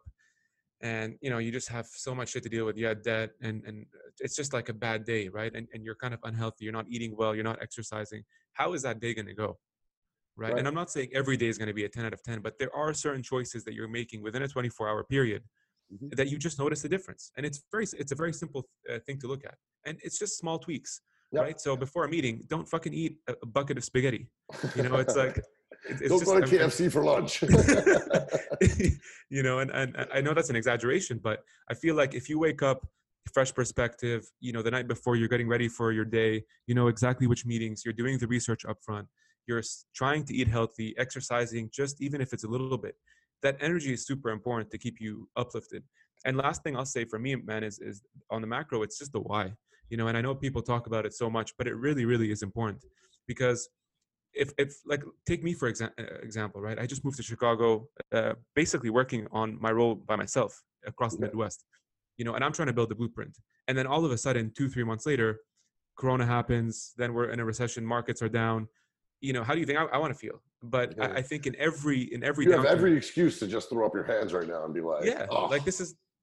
Speaker 2: and you know you just have so much shit to deal with. You had debt, and and it's just like a bad day, right? And and you're kind of unhealthy, you're not eating well, you're not exercising. How is that day going to go, right?
Speaker 1: Right.
Speaker 2: And I'm not saying every day is going to be a ten out of ten, but there are certain choices that you're making within a twenty-four hour period
Speaker 1: Mm-hmm.
Speaker 2: that you just notice the difference. And it's very it's a very simple uh, thing to look at, and it's just small tweaks, right?
Speaker 1: Yep.
Speaker 2: So before a meeting, don't fucking eat a, a bucket of spaghetti. You know, it's like it, it's
Speaker 1: Don't
Speaker 2: just
Speaker 1: go to
Speaker 2: I'm, I'm,
Speaker 1: K F C for lunch.
Speaker 2: you know, and, and I know that's an exaggeration, but I feel like if you wake up fresh perspective, you know, the night before you're getting ready for your day, you know exactly which meetings, you're doing the research up front, you're trying to eat healthy, exercising, just even if it's a little bit, that energy is super important to keep you uplifted. And last thing I'll say for me, man, is, is on the macro, it's just the why, you know, and I know people talk about it so much, but it really, really is important because if, if like, take me for exa- example, right? I just moved to Chicago, uh, basically working on my role by myself across the
Speaker 1: Yeah.
Speaker 2: Midwest, you know, and I'm trying to build a blueprint. And then all of a sudden, two, three months later, Corona happens, then we're in a recession, markets are down. You know, how do you think I, I want to feel? But I,
Speaker 1: Yeah.
Speaker 2: I think in every, in every
Speaker 1: You have
Speaker 2: downturn,
Speaker 1: every excuse to just throw up your hands right now and be like,
Speaker 2: yeah,
Speaker 1: oh,
Speaker 2: like this is,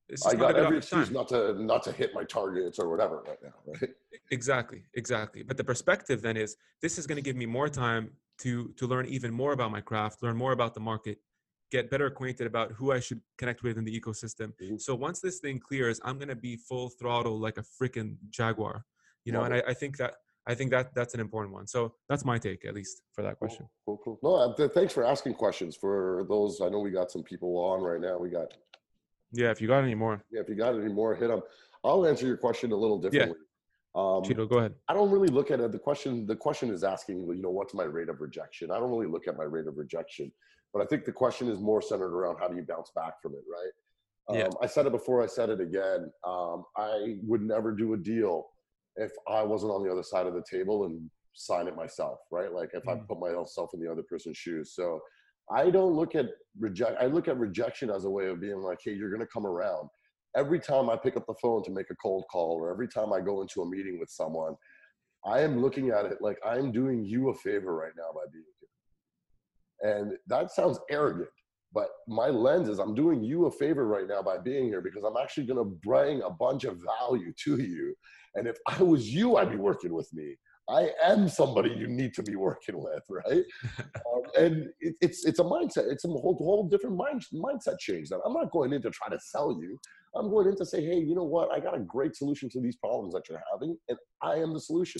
Speaker 2: It's
Speaker 1: I
Speaker 2: just not a
Speaker 1: got
Speaker 2: good
Speaker 1: every
Speaker 2: op-
Speaker 1: excuse
Speaker 2: time.
Speaker 1: not to not to hit my targets or whatever right now, right?
Speaker 2: Exactly, exactly. But the perspective then is this is going to give me more time to to learn even more about my craft, learn more about the market, get better acquainted about who I should connect with in the ecosystem.
Speaker 1: Mhm.
Speaker 2: So once this thing clears, I'm going to be full throttle like a freaking jaguar, you know.
Speaker 1: Love
Speaker 2: And
Speaker 1: it.
Speaker 2: I, I think that I think that that's an important one. So that's my take, at least, for that question.
Speaker 1: Cool, cool, cool. No, uh, th- thanks for asking questions. For those, I know we got some people on right now. We got,
Speaker 2: Yeah, if you got any more,
Speaker 1: yeah, if you got any more, hit them. I'll answer your question a little
Speaker 2: yeah,
Speaker 1: differently. Um,
Speaker 2: Cheeto, go ahead.
Speaker 1: I don't really look at it. The question, the question is asking, you know, what's my rate of rejection? I don't really look at my rate of rejection, but I think the question is more centered around how do you bounce back from it, right?
Speaker 2: Yeah.
Speaker 1: Um, I said it before, I said it again. Um, I would never do a deal if I wasn't on the other side of the table and sign it myself, right? Like if I
Speaker 2: Mm.
Speaker 1: put myself in the other person's shoes. So I don't look at reject. I look at rejection as a way of being like, hey, you're going to come around. Every time I pick up the phone to make a cold call, or every time I go into a meeting with someone, I am looking at it like I'm doing you a favor right now by being here. And that sounds arrogant, but my lens is I'm doing you a favor right now by being here because I'm actually going to bring a bunch of value to you. And if I was you, I'd be working with me. I am somebody you need to be working with, right? um, and it, it's it's a mindset. It's a whole whole different mind, mindset change. That I'm not going in to try to sell you. I'm going in to say, hey, you know what? I got a great solution to these problems that you're having, and I am the solution.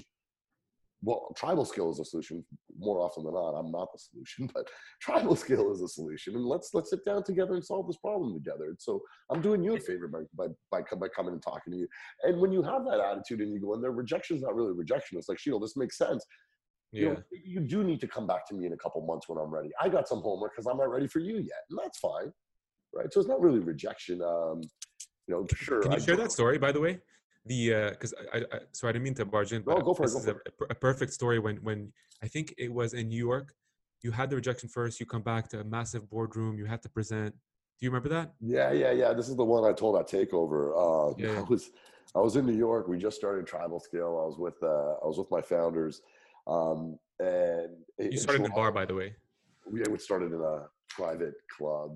Speaker 1: Well, tribal skill is a solution more often than not. I'm not the solution, but tribal skill is a solution. And let's let's sit down together and solve this problem together. And so I'm doing you a favor by by by, by coming and talking to you. And when you have that attitude and you go in there, rejection is not really rejection. It's like, Sheetal, this makes sense. You
Speaker 2: Yeah.
Speaker 1: know, you do need to come back to me in a couple months when I'm ready. I got some homework because I'm not ready for you yet, and that's fine, right? So it's not really rejection. Um, you know, sure.
Speaker 2: Can you
Speaker 1: I
Speaker 2: share
Speaker 1: do-
Speaker 2: that story, by the way? The because I, I, I sorry, I didn't mean to barge in,
Speaker 1: No,
Speaker 2: but
Speaker 1: go for it,
Speaker 2: this
Speaker 1: go
Speaker 2: is
Speaker 1: for
Speaker 2: a, a perfect story when when I think it was in New York. You had the rejection first. You come back to a massive boardroom. You had to present. Do you remember that?
Speaker 1: Yeah, yeah, yeah. This is the one I told at Takeover. Uh,
Speaker 2: Yeah,
Speaker 1: I
Speaker 2: yeah.
Speaker 1: was, I was in New York. We just started Tribal Scale. I was with, uh, I was with my founders, um, and
Speaker 2: You
Speaker 1: in
Speaker 2: started in a bar,
Speaker 1: Toronto,
Speaker 2: by the way.
Speaker 1: we we started in a private club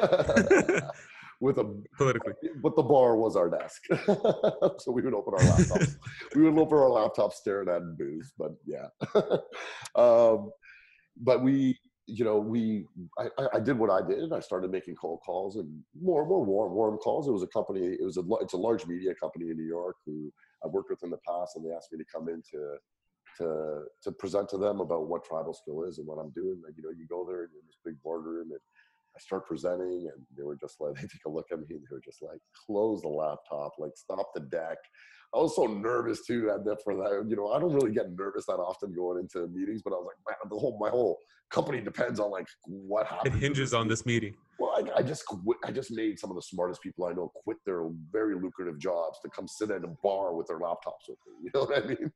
Speaker 1: with a,
Speaker 2: Politically.
Speaker 1: but the bar was our desk, so we would open our laptops. We would open our laptops, staring at booze. But yeah, um, but we. You know, we, I, I did what I did. I started making cold calls and more, more warm, warm calls. It was a company, it was a, it's a large media company in New York who I've worked with in the past, and they asked me to come in to, to, to present to them about what Tribal Skill is and what I'm doing. Like, you know, you go there and you're in this big boardroom and I start presenting, and they were just like, they take a look at me and they were just like, close the laptop, like stop the deck. I was so nervous too at that for that. You know, I don't really get nervous that often going into meetings, but I was like, man, the whole, my whole company depends on like what
Speaker 2: It
Speaker 1: happens.
Speaker 2: hinges on this meeting.
Speaker 1: Well, I, I just quit. I just made some of the smartest people I know quit their very lucrative jobs to come sit at a bar with their laptops with me. You know what I mean?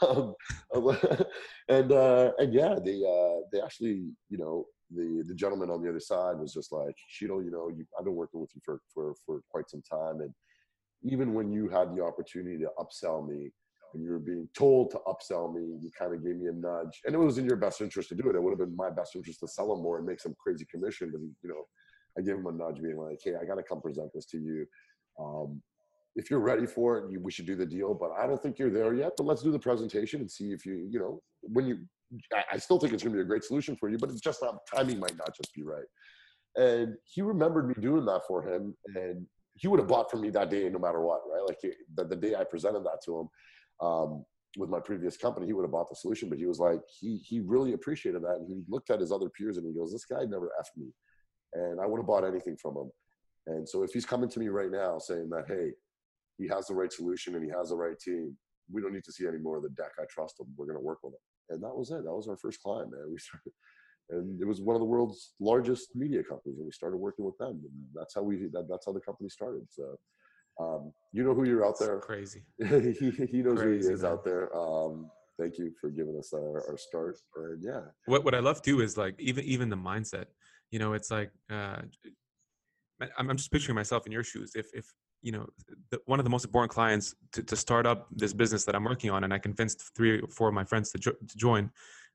Speaker 1: Um, and uh, and yeah, they uh, they actually, you know, the the gentleman on the other side was just like, Sheetal, you know, you, I've been working with you for for for quite some time, and even when you had the opportunity to upsell me and you were being told to upsell me, you kind of gave me a nudge, and it was in your best interest to do it. It would have been my best interest to sell him more and make some crazy commission. But, you know, I gave him a nudge being like, hey, I got to come present this to you. Um, if you're ready for it, you, we should do the deal, but I don't think you're there yet, but let's do the presentation and see if you, you know, when you, I, I still think it's going to be a great solution for you, but it's just not, timing might not just be right. And he remembered me doing that for him, and he would have bought from me that day no matter what, right? Like he, the, the day I presented that to him um, with my previous company, he would have bought the solution, but he was like, he he really appreciated that. And he looked at his other peers and he goes, this guy never effed me. And I would have bought anything from him. And so if he's coming to me right now saying that, hey, he has the right solution and he has the right team, we don't need to see any more of the deck. I trust him. We're going to work with him. And that was it. That was our first client, man. We started, and it was one of the world's largest media companies, and we started working with them. And that's how we, that, that's how the company started. So, um, you know who you're out there.
Speaker 2: It's crazy.
Speaker 1: he, he knows
Speaker 2: Crazy,
Speaker 1: who he is
Speaker 2: man.
Speaker 1: out there. Um, thank you for giving us our, our start. And yeah.
Speaker 2: What what I love too is like even even the mindset. You know, it's like uh, I'm I'm just picturing myself in your shoes. If if you know the, one of the most important clients to, to start up this business that I'm working on, and I convinced three or four of my friends to, jo- to join.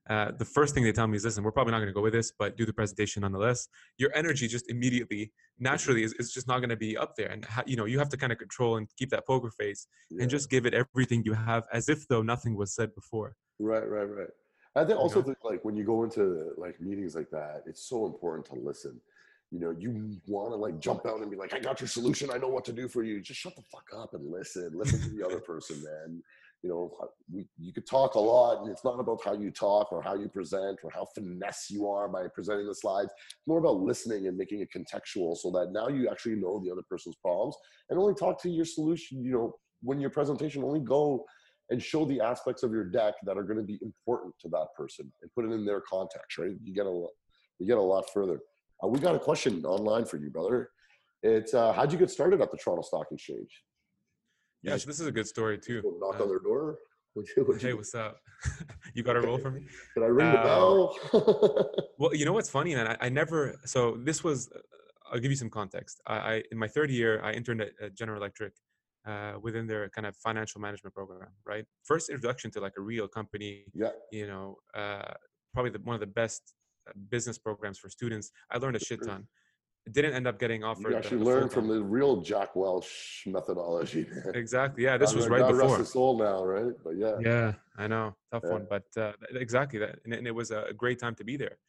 Speaker 2: Uh, the first thing they tell me is, listen, we're probably not going to go with this, but do the presentation nonetheless. Your energy just immediately, naturally, is, is just not going to be up there. And, ha- you know, you have to kind of control and keep that poker face
Speaker 1: Yeah.
Speaker 2: and just give it everything you have as if though nothing was said before.
Speaker 1: Right, right, right. I think
Speaker 2: You
Speaker 1: also
Speaker 2: know?
Speaker 1: think like when you go into like meetings like that, it's so important to listen. You know, you want to like jump out and be like, I got your solution. I know what to do for you. Just shut the fuck up and listen. Listen to the other person, man. You know, we, you could talk a lot, and it's not about how you talk or how you present or how finesse you are by presenting the slides. It's more about listening and making it contextual so that now you actually know the other person's problems and only talk to your solution. You know, when your presentation, only go and show the aspects of your deck that are going to be important to that person and put it in their context, right? You get a lot, you get a lot further. Uh, we got a question online for you, brother. It's uh, how'd you get started at the Toronto Stock Exchange? You
Speaker 2: Yeah,
Speaker 1: just
Speaker 2: so this is a good story too.
Speaker 1: go knock
Speaker 2: Uh,
Speaker 1: on their door? What'd you, what'd you
Speaker 2: hey,
Speaker 1: do?
Speaker 2: what's up? You got a roll for me?
Speaker 1: Did I ring the
Speaker 2: Um,
Speaker 1: bell?
Speaker 2: well, you know what's funny, man? I, I never. So this was. Uh, I'll give you some context. I, I in my third year, I interned at, at General Electric, uh, within their kind of financial management program. Right, first introduction to like a real company.
Speaker 1: Yeah,
Speaker 2: You know, uh, probably the, one of the best uh, business programs for students. I learned a shit ton. Didn't end up getting
Speaker 1: you
Speaker 2: offered the,
Speaker 1: actually
Speaker 2: the full
Speaker 1: learned from
Speaker 2: time.
Speaker 1: the real Jack Welch methodology, man.
Speaker 2: Exactly. Yeah, this was
Speaker 1: God,
Speaker 2: right
Speaker 1: God rest
Speaker 2: before.
Speaker 1: his soul now, right? But yeah,
Speaker 2: Yeah, I know, tough
Speaker 1: yeah.
Speaker 2: one, but uh, exactly that, and, and it was a great time to be there.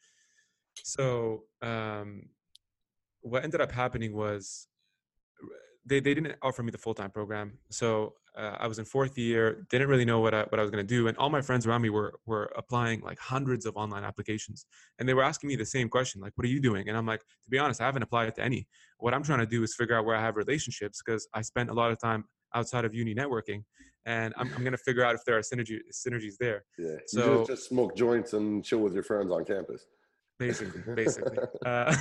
Speaker 2: So um, what ended up happening was they, they didn't offer me the full-time program. So uh, I was in fourth year, didn't really know what I, what I was going to do. And all my friends around me were, were applying like hundreds of online applications. And they were asking me the same question, like, what are you doing? And I'm like, to be honest, I haven't applied to any. What I'm trying to do is figure out where I have relationships, because I spent a lot of time outside of uni networking, and I'm, I'm going to figure out if there are synergy, synergies there.
Speaker 1: Yeah, you just,
Speaker 2: So
Speaker 1: just smoke joints and chill with your friends on campus.
Speaker 2: basically, basically, uh,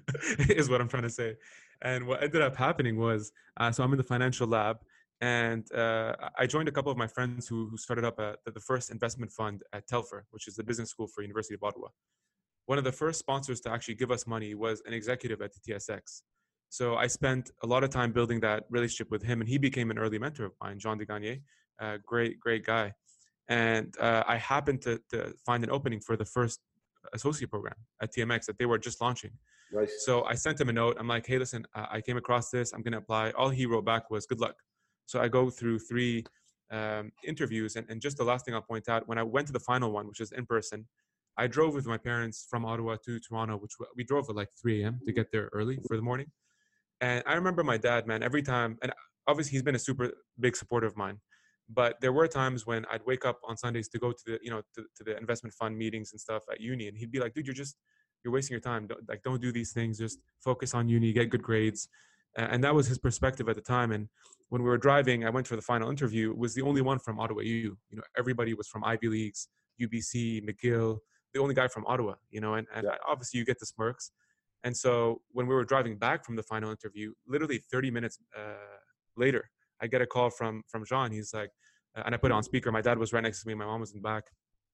Speaker 2: is what I'm trying to say. And what ended up happening was, uh, so I'm in the financial lab, and uh, I joined a couple of my friends who, who started up a, the first investment fund at Telfer, which is the business school for University of Ottawa. One of the first sponsors to actually give us money was an executive at the T S X. So I spent a lot of time building that relationship with him, and he became an early mentor of mine, Jean Degagne, a great, great guy. And uh, I happened to, to find an opening for the first associate program at T M X that they were just launching.
Speaker 1: Nice.
Speaker 2: So I sent him a note. I'm like, hey, listen, I came across this. I'm going to apply. All he wrote back was good luck. So I go through three um, interviews. And, and just the last thing I'll point out, when I went to the final one, which is in person, I drove with my parents from Ottawa to Toronto, which we drove at like three a.m. to get there early for the morning. And I remember my dad, man, every time, and obviously he's been a super big supporter of mine, but there were times when I'd wake up on Sundays to go to the, you know, to, to the investment fund meetings and stuff at uni. And he'd be like, dude, you're just, you're wasting your time. Don't, like, don't do these things. Just focus on uni, get good grades. Uh, and that was his perspective at the time. And when we were driving, I went for the final interview. It was the only one from Ottawa U. You know, everybody was from Ivy Leagues, U B C, McGill, the only guy from Ottawa, you know, and, and
Speaker 1: Yeah.
Speaker 2: obviously you get the smirks. And so when we were driving back from the final interview, literally thirty minutes uh, later, I get a call from from Jean. He's like, uh, and I put it on speaker. My dad was right next to me. My mom was in the back.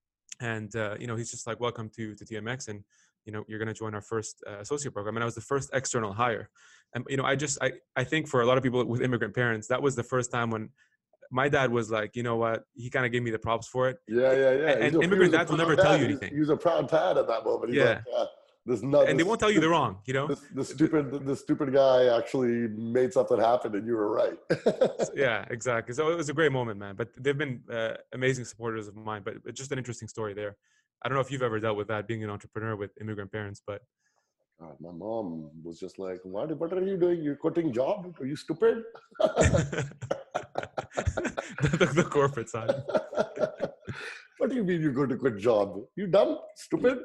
Speaker 2: And, uh, you know, he's just like, welcome to, to T M X. And, you know, you're going to join our first uh, associate program. And I was the first external hire. And, you know, I just, I, I think for a lot of people with immigrant parents, that was the first time when my dad was like, you know what, he kind of gave me the props for it.
Speaker 1: Yeah, yeah, yeah.
Speaker 2: And, and
Speaker 1: a,
Speaker 2: immigrant dads will never tell you
Speaker 1: he's,
Speaker 2: anything.
Speaker 1: he was a proud dad at that moment. He's
Speaker 2: Yeah.
Speaker 1: like, yeah, this not,
Speaker 2: and
Speaker 1: this,
Speaker 2: they won't tell you
Speaker 1: this,
Speaker 2: they're wrong, you know?
Speaker 1: This, this stupid, this stupid guy actually made something happen and you were right.
Speaker 2: Yeah, exactly. So it was a great moment, man. But they've been uh, amazing supporters of mine. But it's just an interesting story there. I don't know if you've ever dealt with that, being an entrepreneur with immigrant parents, but.
Speaker 1: God, my mom was just like, what, what are you doing? You're quitting job? Are you stupid?
Speaker 2: the, the, the corporate side.
Speaker 1: What do you mean you're going to quit job? You dumb? Stupid?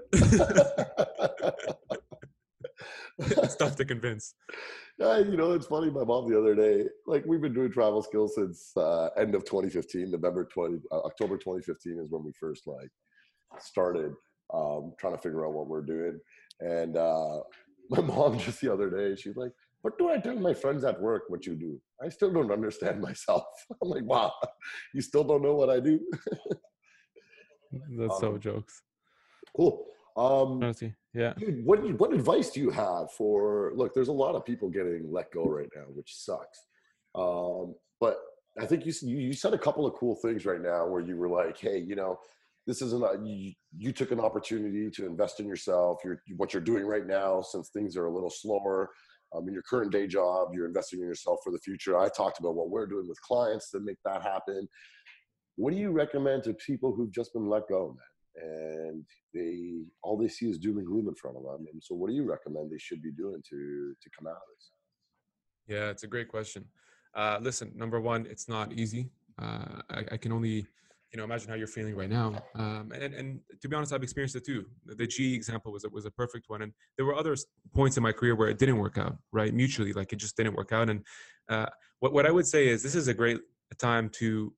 Speaker 2: It's tough to convince.
Speaker 1: Yeah, you know, it's funny. My mom the other day, like we've been doing travel skills since uh, end of twenty fifteen, November twenty, uh, October twenty fifteen is when we first like started um, trying to figure out what we're doing. And uh, my mom just the other day, she's like, what do I tell my friends at work what you do? I still don't understand myself. I'm like, wow, you still don't know what I do?
Speaker 2: That's
Speaker 1: um,
Speaker 2: so jokes.
Speaker 1: Cool. Um,
Speaker 2: Honestly, yeah.
Speaker 1: Dude, what, what advice do you have for, look, there's a lot of people getting let go right now, which sucks. Um, but I think you, you said a couple of cool things right now where you were like, hey, you know, this isn't a, you, you took an opportunity to invest in yourself. You're what you're doing right now, since things are a little slower. Um, in your current day job, you're investing in yourself for the future. I talked about what we're doing with clients to make that happen. What do you recommend to people who've just been let go, man? And they all they see is doom and gloom in front of them. And so, what do you recommend they should be doing to to come out of this?
Speaker 2: Yeah, it's a great question. Uh, listen, number one, it's not easy. Uh, I, I can only, you know, imagine how you're feeling right now. Um, and and to be honest, I've experienced it too. The G E example was a, was a perfect one, and there were other s- points in my career where it didn't work out, right? Mutually, like it just didn't work out. And uh, what what I would say is this is a great time to,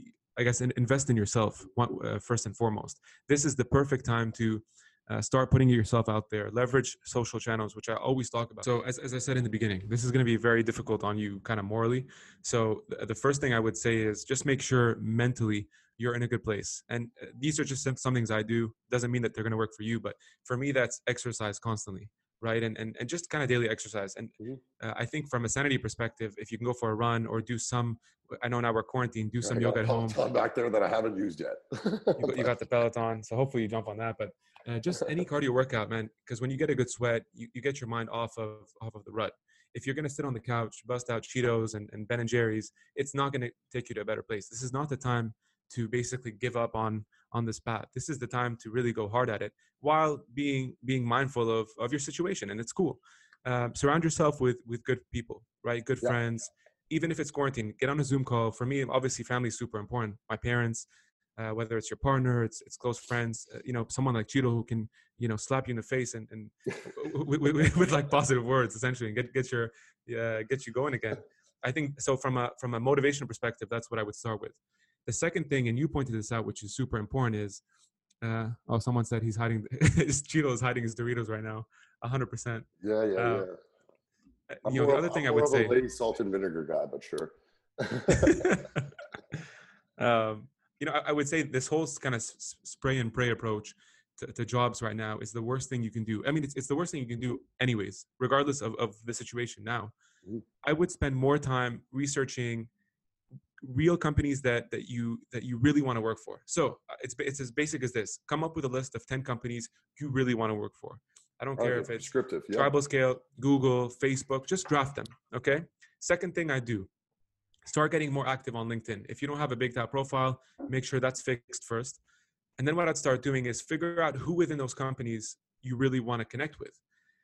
Speaker 2: I guess, in, invest in yourself one- uh, first and foremost. This is the perfect time to uh, start putting yourself out there, leverage social channels, which I always talk about. So as, as I said in the beginning, this is going to be very difficult on you kind of morally. So the, the first thing I would say is just make sure mentally you're in a good place. And uh, these are just some, some things I do. Doesn't mean that they're going to work for you, but for me, that's exercise constantly, right? And, and, and just kind of daily exercise. And
Speaker 1: Mhm.
Speaker 2: uh, I think from a sanity perspective, if you can go for a run or do some, I know now we're quarantined, do
Speaker 1: Yeah, I
Speaker 2: some
Speaker 1: got a
Speaker 2: yoga at home.
Speaker 1: Peloton back there that I haven't used yet.
Speaker 2: You got, you got the Peloton, so hopefully you jump on that. But uh, just any cardio workout, man, because when you get a good sweat, you, you get your mind off of off of the rut. If you're gonna sit on the couch, bust out Cheetos and, and Ben and Jerry's, it's not gonna take you to a better place. This is not the time to basically give up on on this path. This is the time to really go hard at it while being being mindful of of your situation, and it's cool. Um, surround yourself with with good people, right? Good
Speaker 1: Yeah.
Speaker 2: friends. Even if it's quarantine, get on a Zoom call. For me, obviously, family is super important. My parents, uh, whether it's your partner, it's it's close friends, uh, you know, someone like Cheeto who can, you know, slap you in the face and and with, with, with like positive words essentially and get get your uh, get you going again. I think so. From a from a motivation perspective, that's what I would start with. The second thing, and you pointed this out, which is super important, is uh, oh, someone said he's hiding his Cheeto is hiding his Doritos right now, a hundred percent.
Speaker 1: Yeah, yeah,
Speaker 2: Uh,
Speaker 1: yeah. I'm
Speaker 2: You know,
Speaker 1: more
Speaker 2: the
Speaker 1: of
Speaker 2: other
Speaker 1: I'm
Speaker 2: thing I
Speaker 1: more
Speaker 2: would
Speaker 1: of a
Speaker 2: say.
Speaker 1: lady salt and vinegar guy, but sure.
Speaker 2: um, you know, I, I would say this whole kind of s- spray and pray approach to, to jobs right now is the worst thing you can do. I mean, it's, it's the worst thing you can do anyways, regardless of, of the situation now.
Speaker 1: Mhm.
Speaker 2: I would spend more time researching real companies that that you that you really want to work for. So uh, it's it's as basic as this: come up with a list of ten companies you really want to work for. I don't
Speaker 1: Oh,
Speaker 2: care
Speaker 1: yeah,
Speaker 2: if it's
Speaker 1: prescriptive. Yeah.
Speaker 2: Tribal Scale, Google, Facebook. Just draft them. Okay. Second thing I do: start getting more active on LinkedIn. If you don't have a big top profile, make sure that's fixed first. And then what I'd start doing is figure out who within those companies you really want to connect with.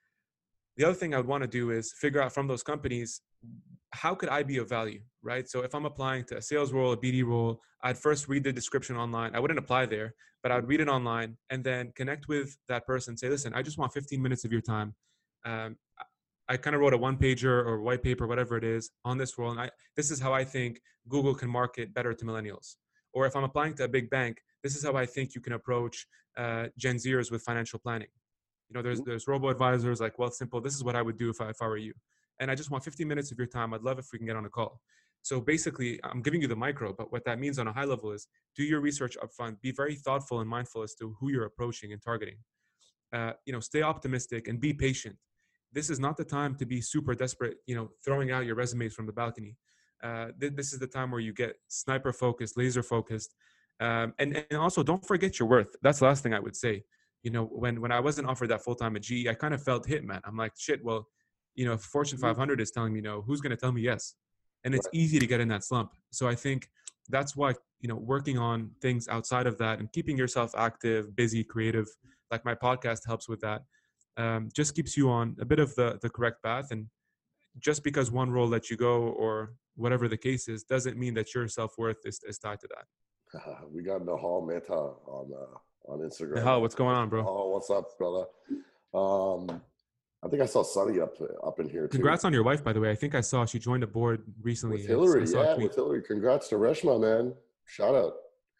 Speaker 2: The other thing I would want to do is figure out from those companies, how could I be of value, right? So if I'm applying to a sales role, a B D role, I'd first read the description online. I wouldn't apply there, but I'd read it online and then connect with that person. Say, listen, I just want fifteen minutes of your time. Um, I kind of wrote a one pager or white paper, whatever it is, on this role. And I, this is how I think Google can market better to millennials. Or if I'm applying to a big bank, this is how I think you can approach uh, Gen Zers with financial planning. You know, there's
Speaker 1: Mhm.
Speaker 2: there's robo advisors like Wealth Simple. This is what I would do if I if I were you. And I just want fifteen minutes of your time. I'd love if we can get on a call. So basically, I'm giving you the micro, but what that means on a high level is do your research upfront. Be very thoughtful and mindful as to who you're approaching and targeting. Uh, you know, stay optimistic and be patient. This is not the time to be super desperate, you know, throwing out your resumes from the balcony. Uh, th- this is the time where you get sniper focused, laser focused. Um, and, and also don't forget your worth. That's the last thing I would say. You know, when, when I wasn't offered that full-time at G E, I kind of felt hit, man. I'm like, shit, well, you know, if Fortune
Speaker 1: Mhm.
Speaker 2: five hundred is telling me no, who's going to tell me yes? And it's
Speaker 1: Right.
Speaker 2: easy to get in that slump. So I think that's why, you know, working on things outside of that and keeping yourself active, busy, creative, like my podcast helps with that, um, just keeps you on a bit of the the correct path. And just because one role lets you go or whatever the case is doesn't mean that your self-worth is, is tied to that.
Speaker 1: We got Nahal Mehta on uh, on Instagram.
Speaker 2: Nahal, what's going on, bro?
Speaker 1: Oh, what's up, brother? Um, I think I saw Sunny up up in here too.
Speaker 2: Congrats on your wife, by the way. I think I saw she joined a board recently.
Speaker 1: With
Speaker 2: I, I
Speaker 1: Hillary,
Speaker 2: saw a
Speaker 1: yeah,
Speaker 2: tweet.
Speaker 1: with Hillary. Congrats to Reshma, man. Shout out.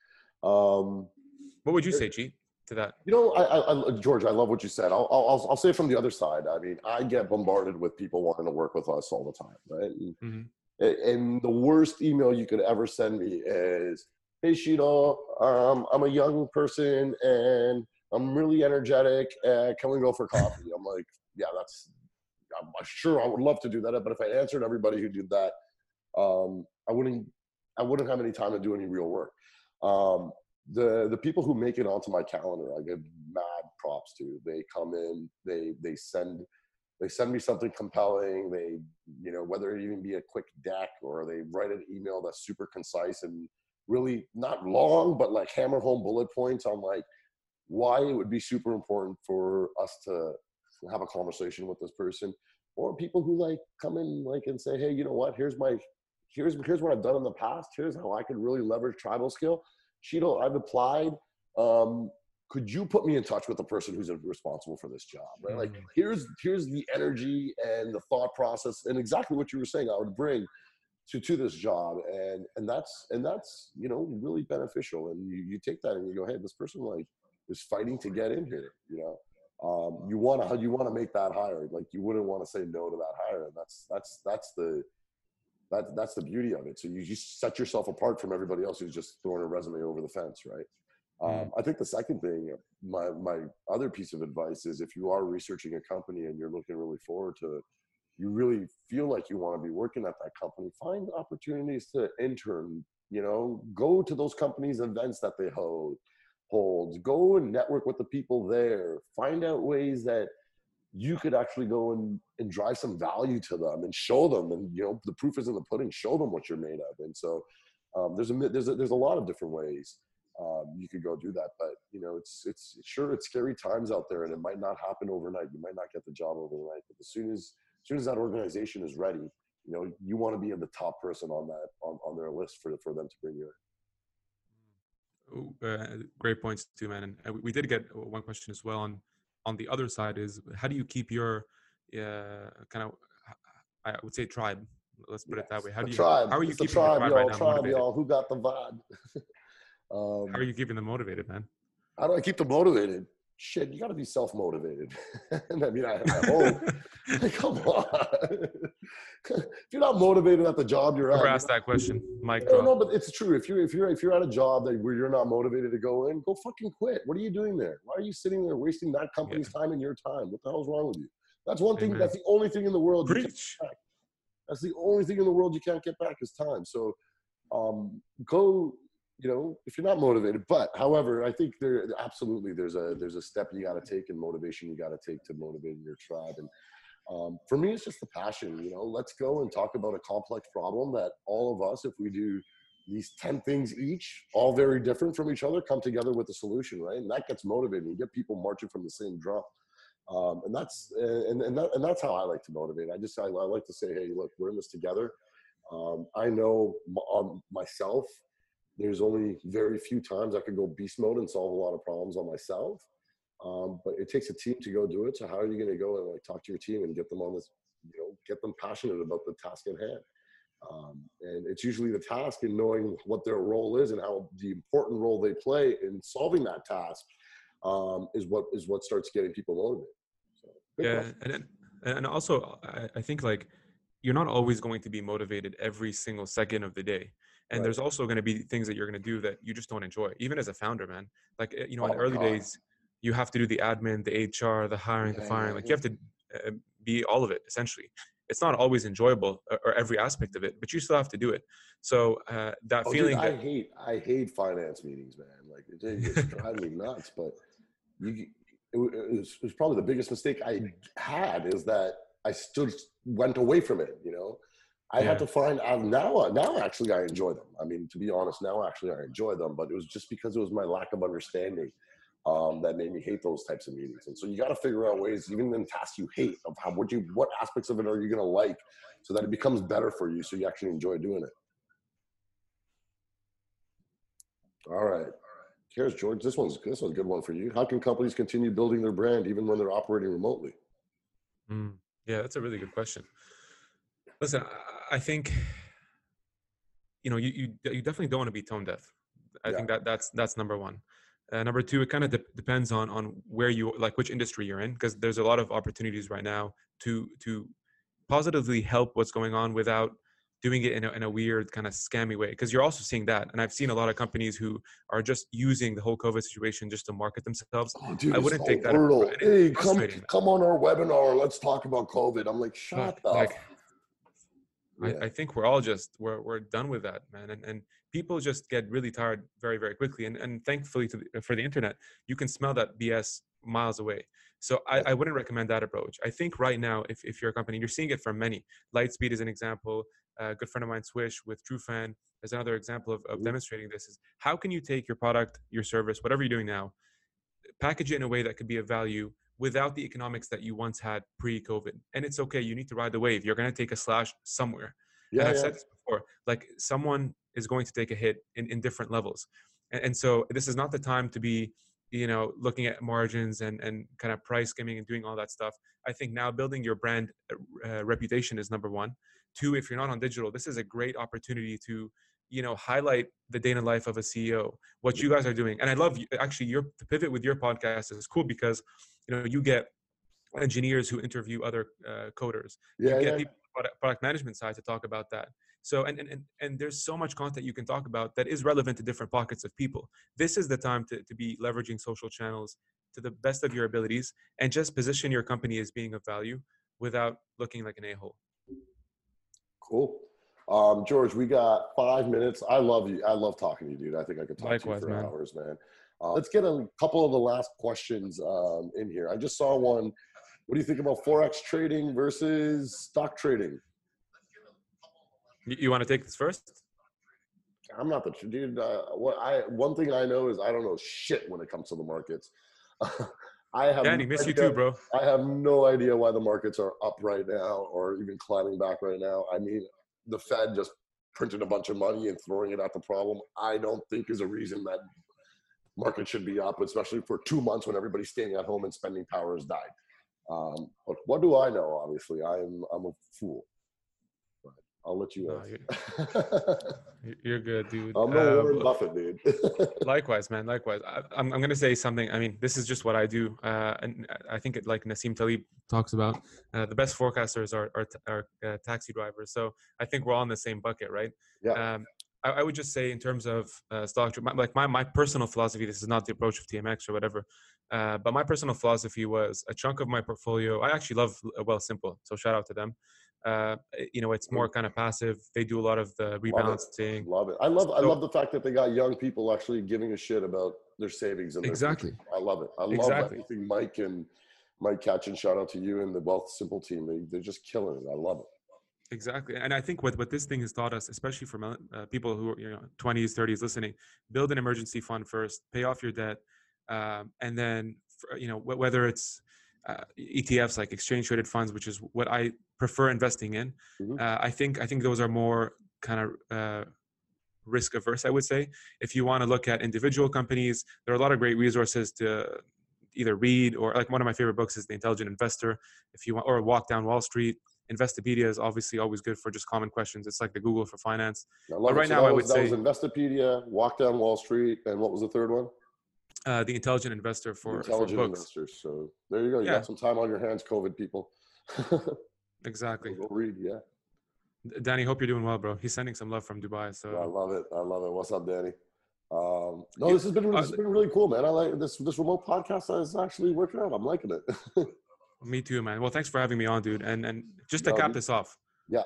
Speaker 1: Um,
Speaker 2: What would you say, G, to that?
Speaker 1: You know, I, I, I, George, I love what you said. I'll, I'll, I'll say it from the other side. I mean, I get bombarded with people wanting to work with us all the time, right? And,
Speaker 2: Mm-hmm.
Speaker 1: and the worst email you could ever send me is, "Hey, Sheetal, um, I'm a young person and I'm really energetic. Uh, can we go for coffee?" I'm like, yeah, that's, I'm sure I would love to do that. But if I answered everybody who did that, um, I wouldn't, I wouldn't have any time to do any real work. Um, the the people who make it onto my calendar, I give mad props to. They come in, they they send they send me something compelling. They, you know, whether it even be a quick deck or they write an email that's super concise and really not long, but like hammer home bullet points on like why it would be super important for us to have a conversation with this person. Or people who like come in like and say, hey, you know what, here's my here's here's what I've done in the past. Here's how I could really leverage tribal skill. Sheetal, I've applied. Um, could you put me in touch with the person who's responsible for this job? Right? Like here's here's the energy and the thought process and exactly what you were saying I would bring to to this job, and and that's and that's you know really beneficial. And you you take that and you go, hey, this person like is fighting to get in here. You know, um, you want to you want to make that hire. Like you wouldn't want to say no to that hire. And that's that's that's the That, that's the beauty of it. So you just set yourself apart from everybody else who's just throwing a resume over the fence, right?
Speaker 2: Mm.
Speaker 1: Um, I think the second thing, my my other piece of advice is if you are researching a company and you're looking really forward to it, you really feel like you want to be working at that company, find opportunities to intern, you know, go to those companies' events that they hold, hold, go and network with the people there, find out ways that you could actually go and, and drive some value to them and show them, and you know the proof is in the pudding. Show them what you're made of, and so um, there's a there's a, there's a lot of different ways um, you could go do that. But you know, it's it's sure it's scary times out there, and it might not happen overnight. You might not get the job overnight, but as soon as as soon as that organization is ready, you know, you want to be in the top person on that on, on their list for for them to bring you in.
Speaker 2: Ooh, uh, great points too, man. And uh, we did get one question as well on. On the other side is how do you keep your uh, kind of, I would say tribe. Let's put yes. it that way. How
Speaker 1: the
Speaker 2: do you,
Speaker 1: tribe.
Speaker 2: how are you
Speaker 1: it's
Speaker 2: keeping
Speaker 1: the tribe,
Speaker 2: the tribe
Speaker 1: y'all,
Speaker 2: right now
Speaker 1: tribe,
Speaker 2: motivated?
Speaker 1: Y'all, who got the vibe?
Speaker 2: um, how are you keeping them motivated, man?
Speaker 1: How do I keep them motivated? Shit, you got to be self-motivated. I mean, I, I hope. Come on. If you're not motivated at the job you're
Speaker 2: Never
Speaker 1: at,
Speaker 2: asked that question, Mike.
Speaker 1: No, no, but it's true. If you're if you're if you're at a job that where you're not motivated to go in, go fucking quit. What are you doing there? Why are you sitting there wasting that company's yeah. time and your time? What the hell's wrong with you? That's one thing. Amen. That's the only thing in the world. You can't get back. That's the only thing in the world you can't get back is time. So, um, go. You know, if you're not motivated, but however, I think there absolutely there's a there's a step you got to take and motivation you got to take to motivate your tribe. And um, for me, it's just the passion. You know, let's go and talk about a complex problem that all of us, if we do these ten things each, all very different from each other, come together with a solution, right? And that gets motivating. You get people marching from the same drum, um, and that's and and, that, and that's how I like to motivate. I just I, I like to say, hey, look, we're in this together. Um, I know um, myself. There's only very few times I could go beast mode and solve a lot of problems on myself. Um, but it takes a team to go do it. So how are you going to go and like talk to your team and get them on this, you know, get them passionate about the task at hand? Um, and it's usually the task and knowing what their role is and how the important role they play in solving that task um, is what is what starts getting people motivated. So,
Speaker 2: yeah, and and also I, I think like you're not always going to be motivated every single second of the day. And right. there's also going to be things that you're going to do that you just don't enjoy, even as a founder, man. Like, you know, oh in the early God. days, you have to do the admin, the H R, the hiring, yeah, the firing. Yeah, like, yeah. you have to uh, be all of it, essentially. It's not always enjoyable or, or every aspect of it, but you still have to do it. So uh, that
Speaker 1: oh,
Speaker 2: feeling.
Speaker 1: Dude, I
Speaker 2: that,
Speaker 1: hate, I hate finance meetings, man. Like, it just drives me nuts. But you, it, it, was, it was probably the biggest mistake I had is that I still went away from it, you know? I yeah. had to find out now, now actually I enjoy them. I mean, to be honest, now actually I enjoy them, but it was just because it was my lack of understanding um, that made me hate those types of meetings. And so you got to figure out ways, even in tasks you hate, of how, what you, what aspects of it are you going to like so that it becomes better for you so you actually enjoy doing it. All right. Here's George. This one's, this one's a good one for you. How can companies continue building their brand even when they're operating remotely?
Speaker 2: Mm, yeah, that's a really good question. Listen, I think, you know, you, you, you definitely don't want to be tone deaf. I yeah. think that that's, that's number one. Uh, number two, it kind of de- depends on, on where you, like which industry you're in, because there's a lot of opportunities right now to, to positively help what's going on without doing it in a, in a weird kind of scammy way. Because you're also seeing that. And I've seen a lot of companies who are just using the whole COVID situation just to market themselves.
Speaker 1: Oh, dude,
Speaker 2: I wouldn't
Speaker 1: so
Speaker 2: take that.
Speaker 1: Brutal. Hey, come, come on our webinar. Let's talk about COVID. I'm like, shut
Speaker 2: but,
Speaker 1: up.
Speaker 2: Like, I,
Speaker 1: Yeah.
Speaker 2: I think we're all just we're we're done with that, man. And and people just get really tired very very quickly. And and thankfully to the, for the internet, you can smell that B S miles away. So I,
Speaker 1: Yeah.
Speaker 2: I wouldn't recommend that approach. I think right now, if if you're a company, you're seeing it from many. Lightspeed is an example. A good friend of mine, Swish, with TrueFan, is another example of, of
Speaker 1: Mhm.
Speaker 2: demonstrating this. Is how can you take your product, your service, whatever you're doing now, package it in a way that could be of value without the economics that you once had pre-COVID. And it's okay. You need to ride the wave. You're going to take a slash somewhere. And
Speaker 1: Yeah,
Speaker 2: I've
Speaker 1: yeah.
Speaker 2: said this before, like someone is going to take a hit in, in different levels. And, and so this is not the time to be, you know, looking at margins and, and kind of price skimming and doing all that stuff. I think now building your brand uh, reputation is number one. Two, if you're not on digital, this is a great opportunity to, you know, highlight the day in the life of a C E O, what you guys are doing. And I love actually your the pivot with your podcast is cool because, you know, you get engineers who interview other uh, coders. You
Speaker 1: Yeah,
Speaker 2: get
Speaker 1: yeah.
Speaker 2: people on the product management side to talk about that. So, and, and, and, and there's so much content you can talk about that is relevant to different pockets of people. This is the time to, to be leveraging social channels to the best of your abilities and just position your company as being of value without looking like an a-hole.
Speaker 1: Cool. Um, George, we got five minutes. I love you. I love talking to you, dude. I think I could talk
Speaker 2: Likewise,
Speaker 1: to you for
Speaker 2: man.
Speaker 1: hours, man. Uh, let's get a couple of the last questions um, in here. I just saw one. What do you think about Forex trading versus stock trading?
Speaker 2: You, you want to take this first?
Speaker 1: I'm not the dude. Uh, what I one thing I know is I don't know shit when it comes to the markets. I have
Speaker 2: Danny,
Speaker 1: no
Speaker 2: miss
Speaker 1: idea,
Speaker 2: you too, bro.
Speaker 1: I have no idea why the markets are up right now or even climbing back right now. I mean, the Fed just printed a bunch of money and throwing it at the problem. I don't think is a reason that market should be up, especially for two months when everybody's staying at home and spending power has died. Um, but what do I know? Obviously, I'm I'm a fool. But I'll let you
Speaker 2: No,
Speaker 1: answer.
Speaker 2: you're, you're good, dude.
Speaker 1: I'm no
Speaker 2: Uh,
Speaker 1: Warren Buffett, dude.
Speaker 2: Likewise, man. Likewise. I, I'm, I'm going to say something. I mean, this is just what I do. Uh, and I think it, like Nassim Taleb talks about, uh, the best forecasters are, are, are uh, taxi drivers. So I think we're all in the same bucket, right?
Speaker 1: Yeah.
Speaker 2: Um, I, I would just say in terms of uh, stock, my, like my, my personal philosophy, this is not the approach of T M X or whatever. Uh, but my personal philosophy was a chunk of my portfolio. I actually love Wealthsimple. So shout out to them. Uh, you know, it's more kind of passive. They do a lot of the
Speaker 1: Love it.
Speaker 2: rebalancing.
Speaker 1: Love it. I love I
Speaker 2: So,
Speaker 1: love the fact that they got young people actually giving a shit about their savings and their
Speaker 2: exactly.
Speaker 1: future. I love it. I love
Speaker 2: Exactly.
Speaker 1: everything Mike and Mike Catch, and shout out to you and the Wealthsimple team. They they're just killing it. I love it.
Speaker 2: Exactly. And I think what, what this thing has taught us, especially for uh, people who are, you know, twenties, thirties listening, build an emergency fund first, pay off your debt. Um, and then, for, you know, wh- whether it's uh, E T Fs like exchange traded funds, which is what I prefer investing in.
Speaker 1: Mm-hmm.
Speaker 2: Uh, I think, I think those are more kind of uh, risk averse, I would say. If you want to look at individual companies, there are a lot of great resources to either read, or like one of my favorite books is The Intelligent Investor. If you want, or Walk Down Wall Street. Investopedia is obviously always good for just common questions. It's like the Google for finance.
Speaker 1: I love
Speaker 2: But
Speaker 1: it.
Speaker 2: right
Speaker 1: So
Speaker 2: now,
Speaker 1: that
Speaker 2: I
Speaker 1: was
Speaker 2: would
Speaker 1: that was
Speaker 2: say
Speaker 1: Investopedia, Walk Down Wall Street, and what was the third one?
Speaker 2: uh, The Intelligent Investor
Speaker 1: The
Speaker 2: for, for
Speaker 1: Intelligent
Speaker 2: books.
Speaker 1: Investors. So there you go. You
Speaker 2: Yeah.
Speaker 1: got some time on your hands, COVID people.
Speaker 2: Exactly.
Speaker 1: Go read, yeah.
Speaker 2: Danny, hope you're doing well, bro. He's sending some love from Dubai. So
Speaker 1: I love it. I love it. What's up, Danny? Um, no,
Speaker 2: You-
Speaker 1: this has been this
Speaker 2: uh,
Speaker 1: has been really cool, man. I like this this remote podcast is actually working out. I'm liking it.
Speaker 2: me too, man. Well, thanks for having me on, dude. And and just to
Speaker 1: No,
Speaker 2: cap
Speaker 1: dude.
Speaker 2: this off,
Speaker 1: Yeah.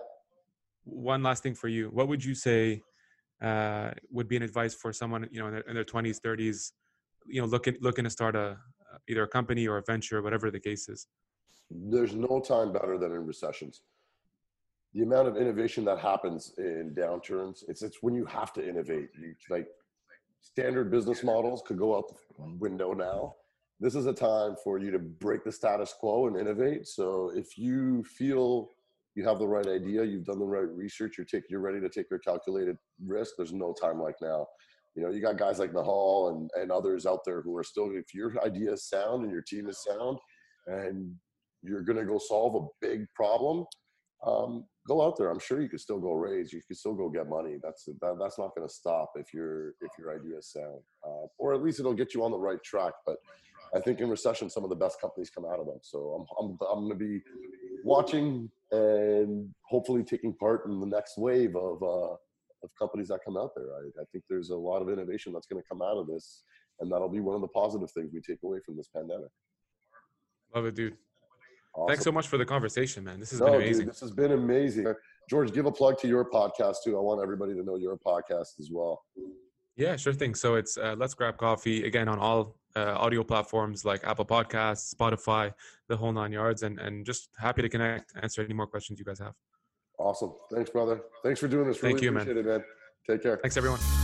Speaker 2: one last thing for you. What would you say uh, would be an advice for someone, you know, in their, in their twenties, thirties, you know, looking looking to start a either a company or a venture, whatever the case is?
Speaker 1: There's no time better than in recessions. The amount of innovation that happens in downturns, it's it's when you have to innovate. You like standard business models could go out the window now. This is a time for you to break the status quo and innovate. So if you feel you have the right idea, you've done the right research, you're take, you're ready to take your calculated risk, there's no time like now. You know, you got guys like Nahal and, and others out there who are still, if your idea is sound and your team is sound and you're going to go solve a big problem, um, go out there. I'm sure you could still go raise. You could still go get money. That's that, that's not going to stop if your if your idea is sound, uh, or at least it'll get you on the right track. But I think in recession, some of the best companies come out of them. So I'm I'm I'm going to be watching and hopefully taking part in the next wave of uh, of companies that come out there. I, I think there's a lot of innovation that's going to come out of this, and that'll be one of the positive things we take away from this pandemic.
Speaker 2: Love it, dude.
Speaker 1: Awesome.
Speaker 2: Thanks so much for the conversation, man. This has
Speaker 1: no,
Speaker 2: been amazing.
Speaker 1: Dude, this has been amazing. George, give a plug to your podcast too. I want everybody to know your podcast as well.
Speaker 2: Yeah, sure thing. So it's uh, Let's Grab Coffee, again, on all uh, audio platforms like Apple Podcasts, Spotify, the whole nine yards, and, and just happy to connect, answer any more questions you guys have.
Speaker 1: Awesome. Thanks, brother. Thanks for doing this. Really
Speaker 2: Thank you,
Speaker 1: appreciate
Speaker 2: man.
Speaker 1: it, man. Take care.
Speaker 2: Thanks, everyone.